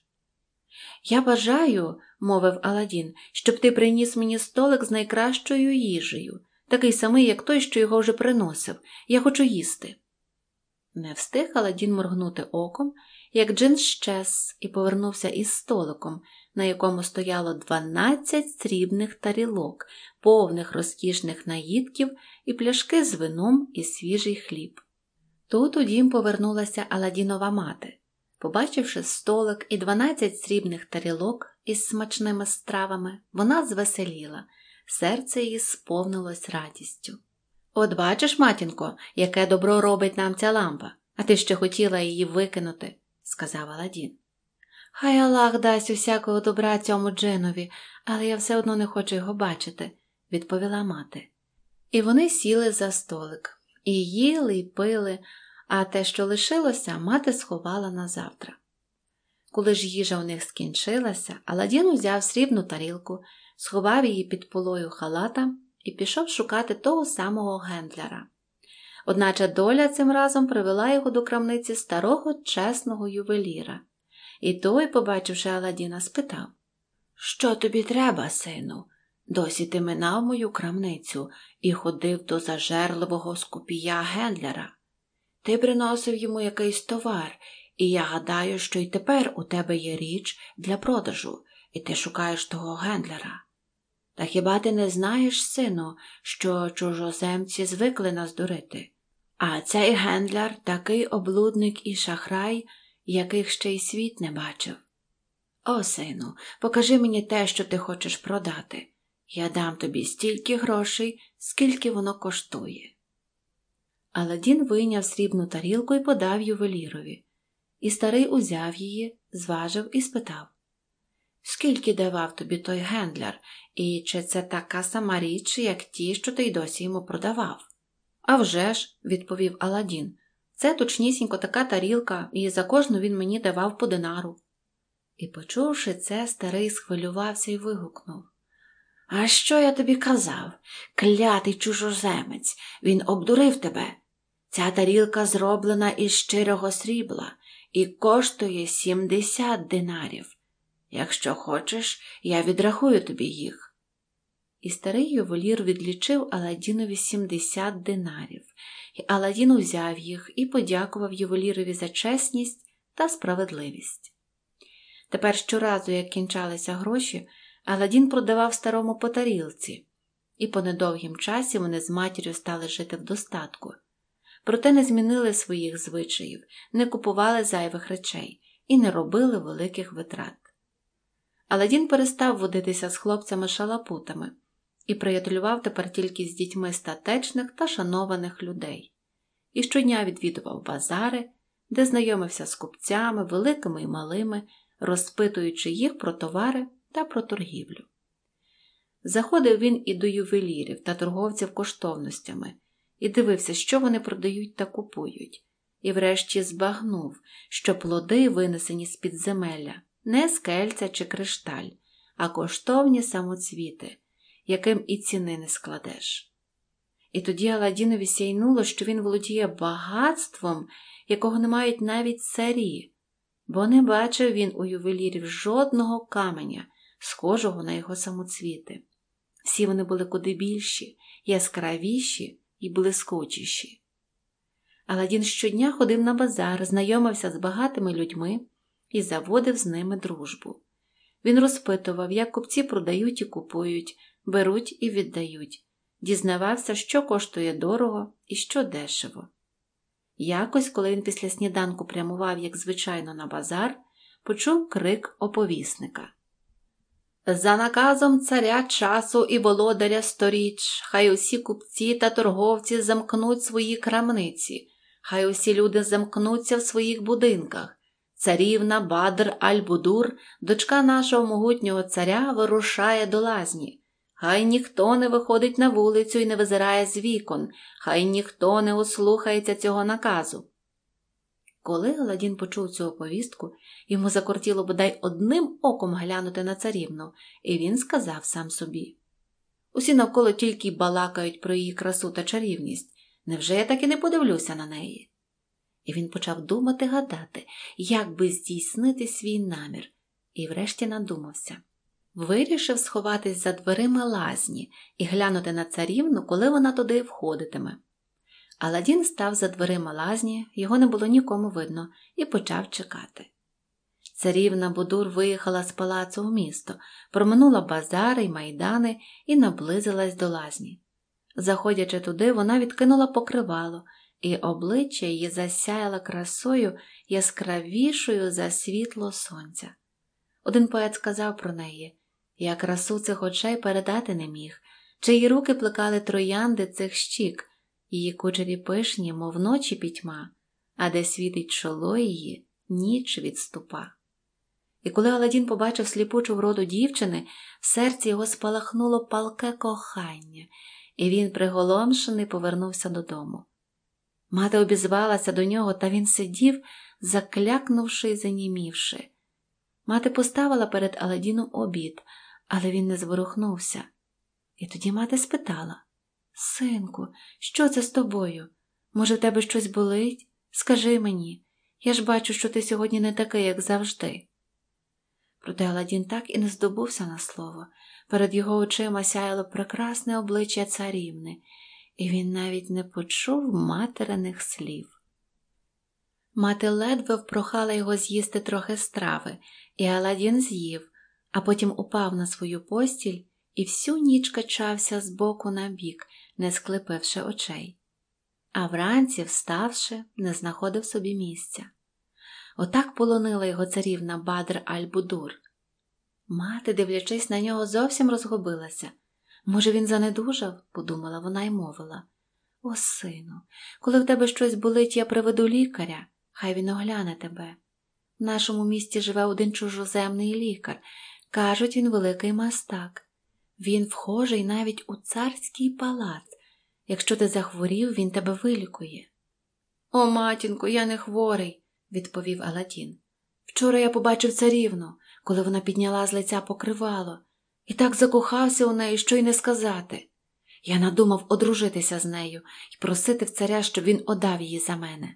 «Я бажаю, – мовив Аладдін, – щоб ти приніс мені столик з найкращою їжею, такий самий, як той, що його вже приносив. Я хочу їсти». Не встиг Аладдін моргнути оком, як джин щез і повернувся із столиком, на якому стояло 12 срібних тарілок, повних розкішних наїдків і пляшки з вином і свіжий хліб. Тут у дім повернулася Аладдінова мати. Побачивши столик і 12 срібних тарілок із смачними стравами, вона звеселіла, серце її сповнилось радістю. «От бачиш, матінко, яке добро робить нам ця лампа, а ти ще хотіла її викинути», – сказав Аладдін. «Хай Аллах дасть усякого добра цьому джинові, але я все одно не хочу його бачити», – відповіла мати. І вони сіли за столик, і їли, і пили, а те, що лишилося, мати сховала на завтра. Коли ж їжа у них скінчилася, Аладдін узяв срібну тарілку, сховав її під полою халата і пішов шукати того самого Гендлера. Одначе доля цим разом привела його до крамниці старого чесного ювеліра. І той, побачивши Аладдіна, спитав: «Що тобі треба, сину? Досі ти минав мою крамницю і ходив до зажерливого скупія Гендлера. Ти приносив йому якийсь товар, і я гадаю, що й тепер у тебе є річ для продажу, і ти шукаєш того Гендлера. Та хіба ти не знаєш, сину, що чужоземці звикли нас дурити? А цей Гендлер такий облудник і шахрай, яких ще й світ не бачив. О, сину, покажи мені те, що ти хочеш продати. Я дам тобі стільки грошей, скільки воно коштує». Аладдін вийняв срібну тарілку і подав ювелірові. І старий узяв її, зважив і спитав: «Скільки давав тобі той Гендлер, і чи це така сама річ, як ті, що ти й досі йому продавав?» «А вже ж», – відповів Аладдін, – «це точнісінько така тарілка, і за кожну він мені давав по динару». І, почувши це, старий схвилювався і вигукнув: «А що я тобі казав? Клятий чужоземець, він обдурив тебе. Ця тарілка зроблена із щирого срібла і коштує 70 динарів. Якщо хочеш, я відрахую тобі їх». І старий ювелір відлічив Аладдінові 70 динарів, і Аладдін узяв їх і подякував ювелірові за чесність та справедливість. Тепер щоразу, як кінчалися гроші, Аладдін продавав старому по тарілці, і по недовгім часі вони з матір'ю стали жити в достатку. Проте не змінили своїх звичаїв, не купували зайвих речей і не робили великих витрат. Аладдін перестав водитися з хлопцями-шалапутами і приятелював тепер тільки з дітьми статечних та шанованих людей. І щодня відвідував базари, де знайомився з купцями, великими і малими, розпитуючи їх про товари та про торгівлю. Заходив він і до ювелірів та торговців коштовностями, і дивився, що вони продають та купують. і врешті збагнув, що плоди, винесені з підземелля, не скельця чи кришталь, а коштовні самоцвіти, яким і ціни не складеш. І тоді Аладдінові сяйнуло, що він володіє багатством, якого не мають навіть царі, бо не бачив він у ювелірів жодного каменя, схожого на його самоцвіти. Всі вони були куди більші, яскравіші і блискучіші. Аладдін щодня ходив на базар, знайомився з багатими людьми і заводив з ними дружбу. Він розпитував, як купці продають і купують, беруть і віддають, дізнавався, що коштує дорого і що дешево. Якось, коли він після сніданку прямував, як звичайно, на базар, почув крик оповісника. «За наказом царя часу і володаря сторіч, хай усі купці та торговці замкнуть свої крамниці, хай усі люди замкнуться в своїх будинках. Царівна Бадр аль-Будур, дочка нашого могутнього царя, вирушає до лазні. Хай ніхто не виходить на вулицю і не визирає з вікон, хай ніхто не ослухається цього наказу». Коли Аладдін почув цю оповістку, йому закортіло бодай одним оком глянути на царівну, і він сказав сам собі: «Усі навколо тільки балакають про її красу та чарівність. Невже я так і не подивлюся на неї?» І він почав думати, гадати, як би здійснити свій намір, і врешті надумався. Вирішив сховатись за дверима лазні і глянути на царівну, коли вона туди входитиме. Аладдін став за дверима лазні, його не було нікому видно, і почав чекати. Царівна Будур виїхала з палацу в місто, проминула базари й майдани і наблизилась до лазні. Заходячи туди, вона відкинула покривало, і обличчя її засяяло красою, яскравішою за світло сонця. Один поет сказав про неї: «Я красу цих очей передати не міг, чиї руки плекали троянди цих щік, її кучері пишні, мов ночі пітьма, а де світить чоло її, ніч відступа». І коли Аладдін побачив сліпучу вроду дівчини, в серці його спалахнуло палке кохання, і він, приголомшений, повернувся додому. Мати обізвалася до нього, та він сидів, заклякнувши й занімівши. Мати поставила перед Аладдіном обід, але він не зворухнувся. І тоді мати спитала: «Синку, що це з тобою? Може, в тебе щось болить? Скажи мені, я ж бачу, що ти сьогодні не такий, як завжди». Проте Аладдін так і не здобувся на слово. Перед його очима сяяло прекрасне обличчя царівни, і він навіть не почув материних слів. Мати ледве впрохала його з'їсти трохи страви, і Аладдін з'їв, а потім упав на свою постіль і всю ніч качався з боку на бік, не склепивши очей. А вранці, вставши, не знаходив собі місця. Отак полонила його царівна Бадр аль-Будур. Мати, дивлячись на нього, зовсім розгубилася. «Може, він занедужав?» – подумала вона й мовила: «О, сину, коли в тебе щось болить, я приведу лікаря, хай він огляне тебе. В нашому місті живе один чужоземний лікар. Кажуть, він великий мастак. Він вхожий навіть у царський палац. Якщо ти захворів, він тебе вилікує». «О, матінко, я не хворий», – відповів Аладдін. «Вчора я побачив царівну, коли вона підняла з лиця покривало, і так закохався у неї, що й не сказати. Я надумав одружитися з нею і просити в царя, щоб він оддав її за мене».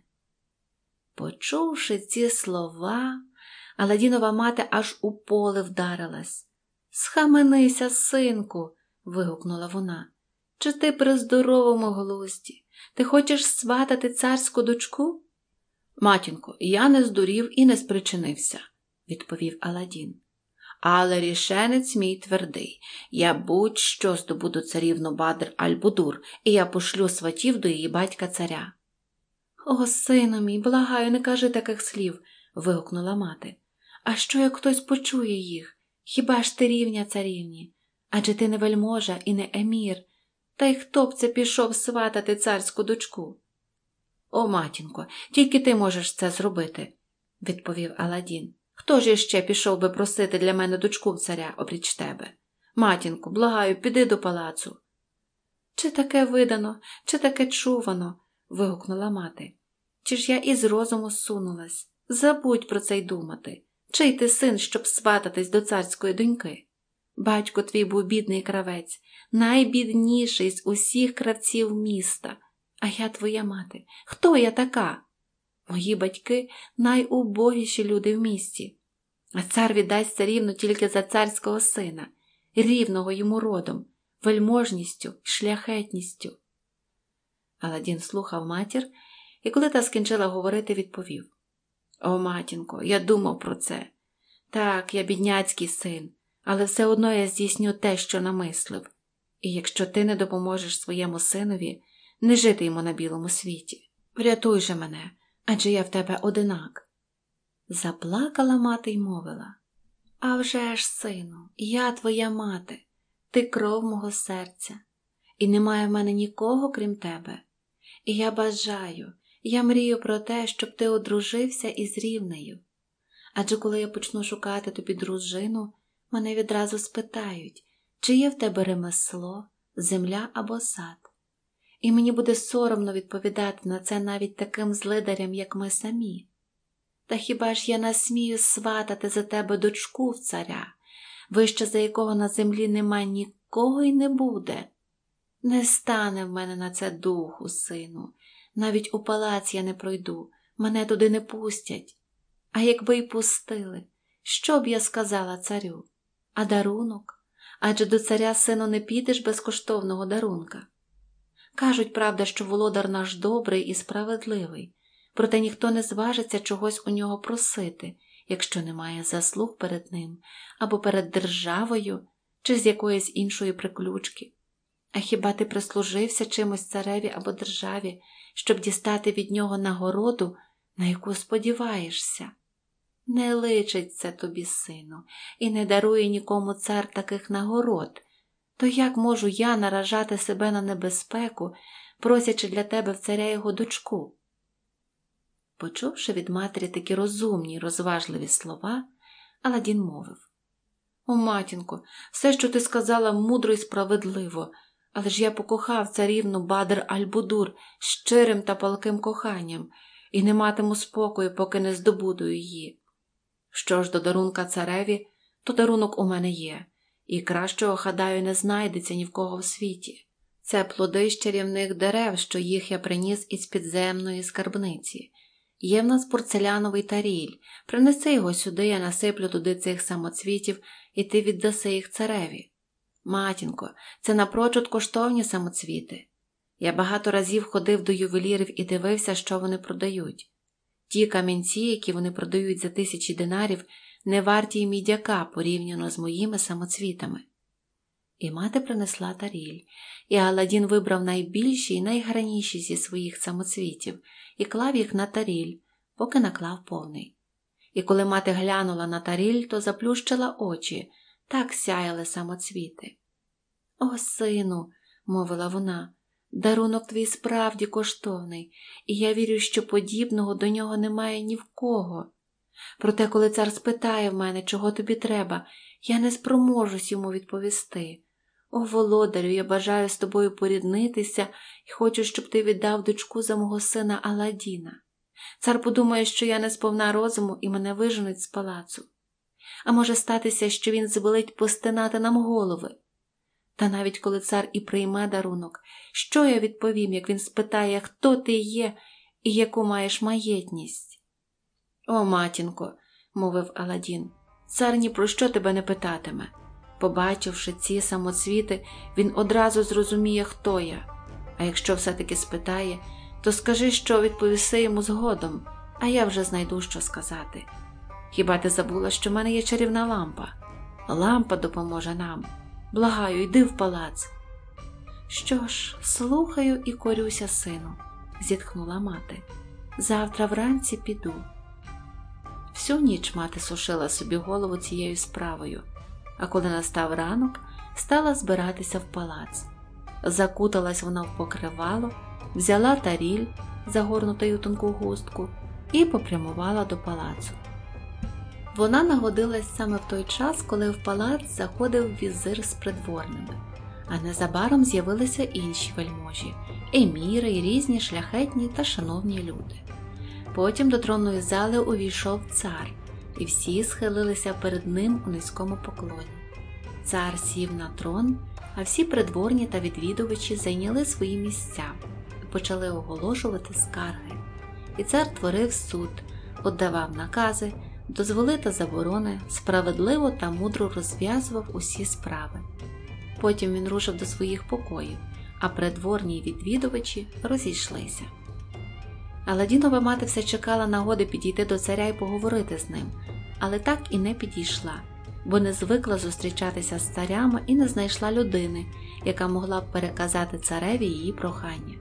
Почувши ці слова, Аладдінова мати аж у поле вдарилась. «Схаменися, синку!» – вигукнула вона. «Чи ти при здоровому глузді? Ти хочеш сватати царську дочку?» «Матінко, я не здурів і не спричинився», – відповів Аладдін. «Але рішенець мій твердий. Я будь-що здобуду царівну Бадр аль-Будур, і я пошлю сватів до її батька царя». «О, сину мій, благаю, не кажи таких слів», – вигукнула мати. «А що, як хтось почує їх? Хіба ж ти рівня царівні? Адже ти не вельможа і не емір. Та й хто б це пішов сватати царську дочку?» «О, матінко, тільки ти можеш це зробити», – відповів Аладдін. «Хто ж іще пішов би просити для мене дочку царя опріч тебе? Матінко, благаю, піди до палацу». «Чи таке видано, чи таке чувано?» – вигукнула мати. Чи ж я із розуму сунулась? Забудь про це й думати. Чий ти син, щоб свататись до царської доньки? Батько твій був бідний кравець, найбідніший з усіх кравців міста. А я твоя мати. Хто я така? Мої батьки – найубогіші люди в місті. А цар віддасть царівну тільки за царського сина, рівного йому родом, вельможністю, шляхетністю. Аладдін слухав матір, і коли та скінчила говорити, відповів: «О, матінко, я думав про це. Так, я бідняцький син, але все одно я здійсню те, що намислив. І якщо ти не допоможеш своєму синові, не жити йому на білому світі. Врятуй же мене, адже я в тебе одинак». Заплакала мати й мовила: «А вже ж, сину, я твоя мати, ти кров мого серця, і немає в мене нікого, крім тебе. І я бажаю, я мрію про те, щоб ти одружився із рівнею. Адже коли я почну шукати тобі дружину, мене відразу спитають, чи є в тебе ремесло, земля або сад. І мені буде соромно відповідати на це навіть таким злидарям, як ми самі. Та хіба ж я насмію сватати за тебе дочку в царя, вище за якого на землі нема нікого й не буде? Не стане в мене на це духу, сину. Навіть у палац я не пройду, мене туди не пустять. А якби й пустили, що б я сказала царю? А дарунок? Адже до царя, сину, не підеш без коштовного дарунка. Кажуть, правда, що володар наш добрий і справедливий, проте ніхто не зважиться чогось у нього просити, якщо немає заслуг перед ним, або перед державою, чи з якоїсь іншої приключки. А хіба ти прислужився чимось цареві або державі, щоб дістати від нього нагороду, на яку сподіваєшся? Не личить це тобі, сину, і не дарує нікому цар таких нагород. То як можу я наражати себе на небезпеку, просячи для тебе в царя його дочку?» Почувши від матері такі розумні й розважливі слова, Аладдін мовив: «О, матінко, все, що ти сказала, мудро й справедливо, але ж я покохав царівну Бадр аль-Будур щирим та палким коханням і не матиму спокою, поки не здобуду її. Що ж до дарунка цареві, то дарунок у мене є, і кращого, гадаю, не знайдеться ні в кого в світі. Це плоди з чарівних дерев, що їх я приніс із підземної скарбниці. Є в нас порцеляновий таріль, принеси його сюди, я насиплю туди цих самоцвітів, і ти віддаси їх цареві. Матінко, це напрочуд коштовні самоцвіти. Я багато разів ходив до ювелірів і дивився, що вони продають. Ті камінці, які вони продають за 1000 динарів, не варті й мідяка порівняно з моїми самоцвітами». І мати принесла таріль, і Аладдін вибрав найбільші й найгарніші зі своїх самоцвітів і клав їх на таріль, поки наклав повний. І коли мати глянула на таріль, то заплющила очі, так сяяли самоцвіти. «О, сину», – мовила вона, – «дарунок твій справді коштовний, і я вірю, що подібного до нього немає ні в кого. Проте, коли цар спитає в мене, чого тобі треба, я не спроможусь йому відповісти. О, володарю, я бажаю з тобою поріднитися і хочу, щоб ти віддав дочку за мого сина Аладдіна. Цар подумає, що я не сповна розуму і мене виженуть з палацу. А може статися, що він звелить постинати нам голови. Та навіть коли цар і прийме дарунок, що я відповім, як він спитає, хто ти є і яку маєш маєтність?» «О, матінко», – мовив Аладдін, – «цар ні про що тебе не питатиме. Побачивши ці самоцвіти, він одразу зрозуміє, хто я. А якщо все-таки спитає, то скажи, що відповіси йому згодом, а я вже знайду, що сказати. Хіба ти забула, що в мене є чарівна лампа? Лампа допоможе нам. Благаю, йди в палац». «Що ж, слухаю і корюся, сину», – зітхнула мати. «Завтра вранці піду». Всю ніч мати сушила собі голову цією справою, а коли настав ранок, стала збиратися в палац. Закуталась вона в покривало, взяла таріль, загорнуту у тонку хустку, і попрямувала до палацу. Вона нагодилась саме в той час, коли в палац заходив візир з придворними, а незабаром з'явилися інші вельможі, еміри й різні шляхетні та шановні люди. Потім до тронної зали увійшов цар, і всі схилилися перед ним у низькому поклоні. Цар сів на трон, а всі придворні та відвідувачі зайняли свої місця і почали оголошувати скарги. І цар творив суд, віддавав накази, дозволи та заборони, справедливо та мудро розв'язував усі справи. Потім він рушив до своїх покоїв, а придворні й відвідувачі розійшлися. Аладдінова мати все чекала нагоди підійти до царя і поговорити з ним, але так і не підійшла, бо не звикла зустрічатися з царями і не знайшла людини, яка могла б переказати цареві її прохання.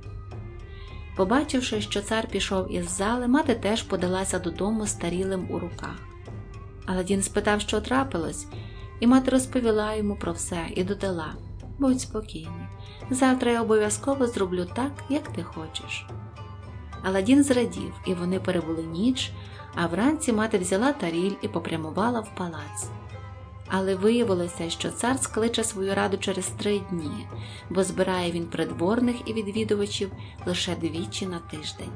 Побачивши, що цар пішов із зали, мати теж подалася додому з тарілем у руках. Аладдін спитав, що трапилось, і мати розповіла йому про все і додала: «Будь спокійний, завтра я обов'язково зроблю так, як ти хочеш». Аладдін зрадів, і вони перебули ніч, а вранці мати взяла таріль і попрямувала в палац. Але виявилося, що цар скличе свою раду через 3 дні, бо збирає він придворних і відвідувачів лише 2 на тиждень.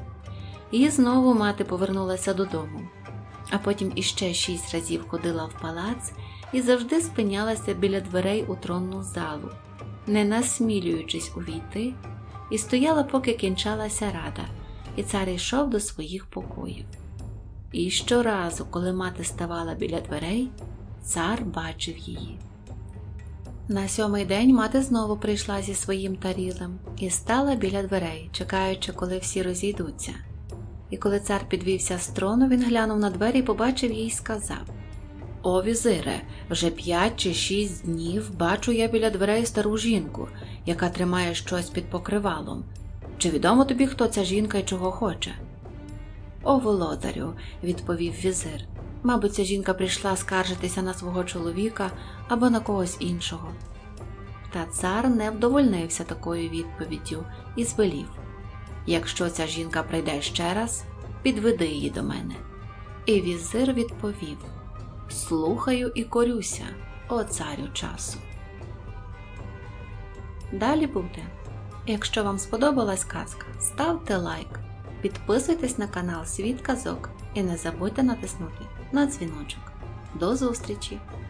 І знову мати повернулася додому, а потім іще 6 разів ходила в палац і завжди спинялася біля дверей у тронну залу, не насмілюючись увійти, і стояла, поки кінчалася рада, і цар йшов до своїх покоїв. І щоразу, коли мати ставала біля дверей, цар бачив її. На 7-й день мати знову прийшла зі своїм тарілем і стала біля дверей, чекаючи, коли всі розійдуться. І коли цар підвівся з трону, він глянув на двері, побачив її й сказав: «О, візире, вже 5 чи 6 днів бачу я біля дверей стару жінку, яка тримає щось під покривалом. Чи відомо тобі, хто ця жінка і чого хоче?» «О, володарю», – відповів візир, – «мабуть, ця жінка прийшла скаржитися на свого чоловіка або на когось іншого». Та цар не вдовольнився такою відповіддю і звелів: «Якщо ця жінка прийде ще раз, підведи її до мене». І візир відповів: «Слухаю і корюся, о царю часу». Далі буде. Якщо вам сподобалась казка, ставте лайк, підписуйтесь на канал Світ казок і не забудьте натиснути на дзвіночок. До зустрічі!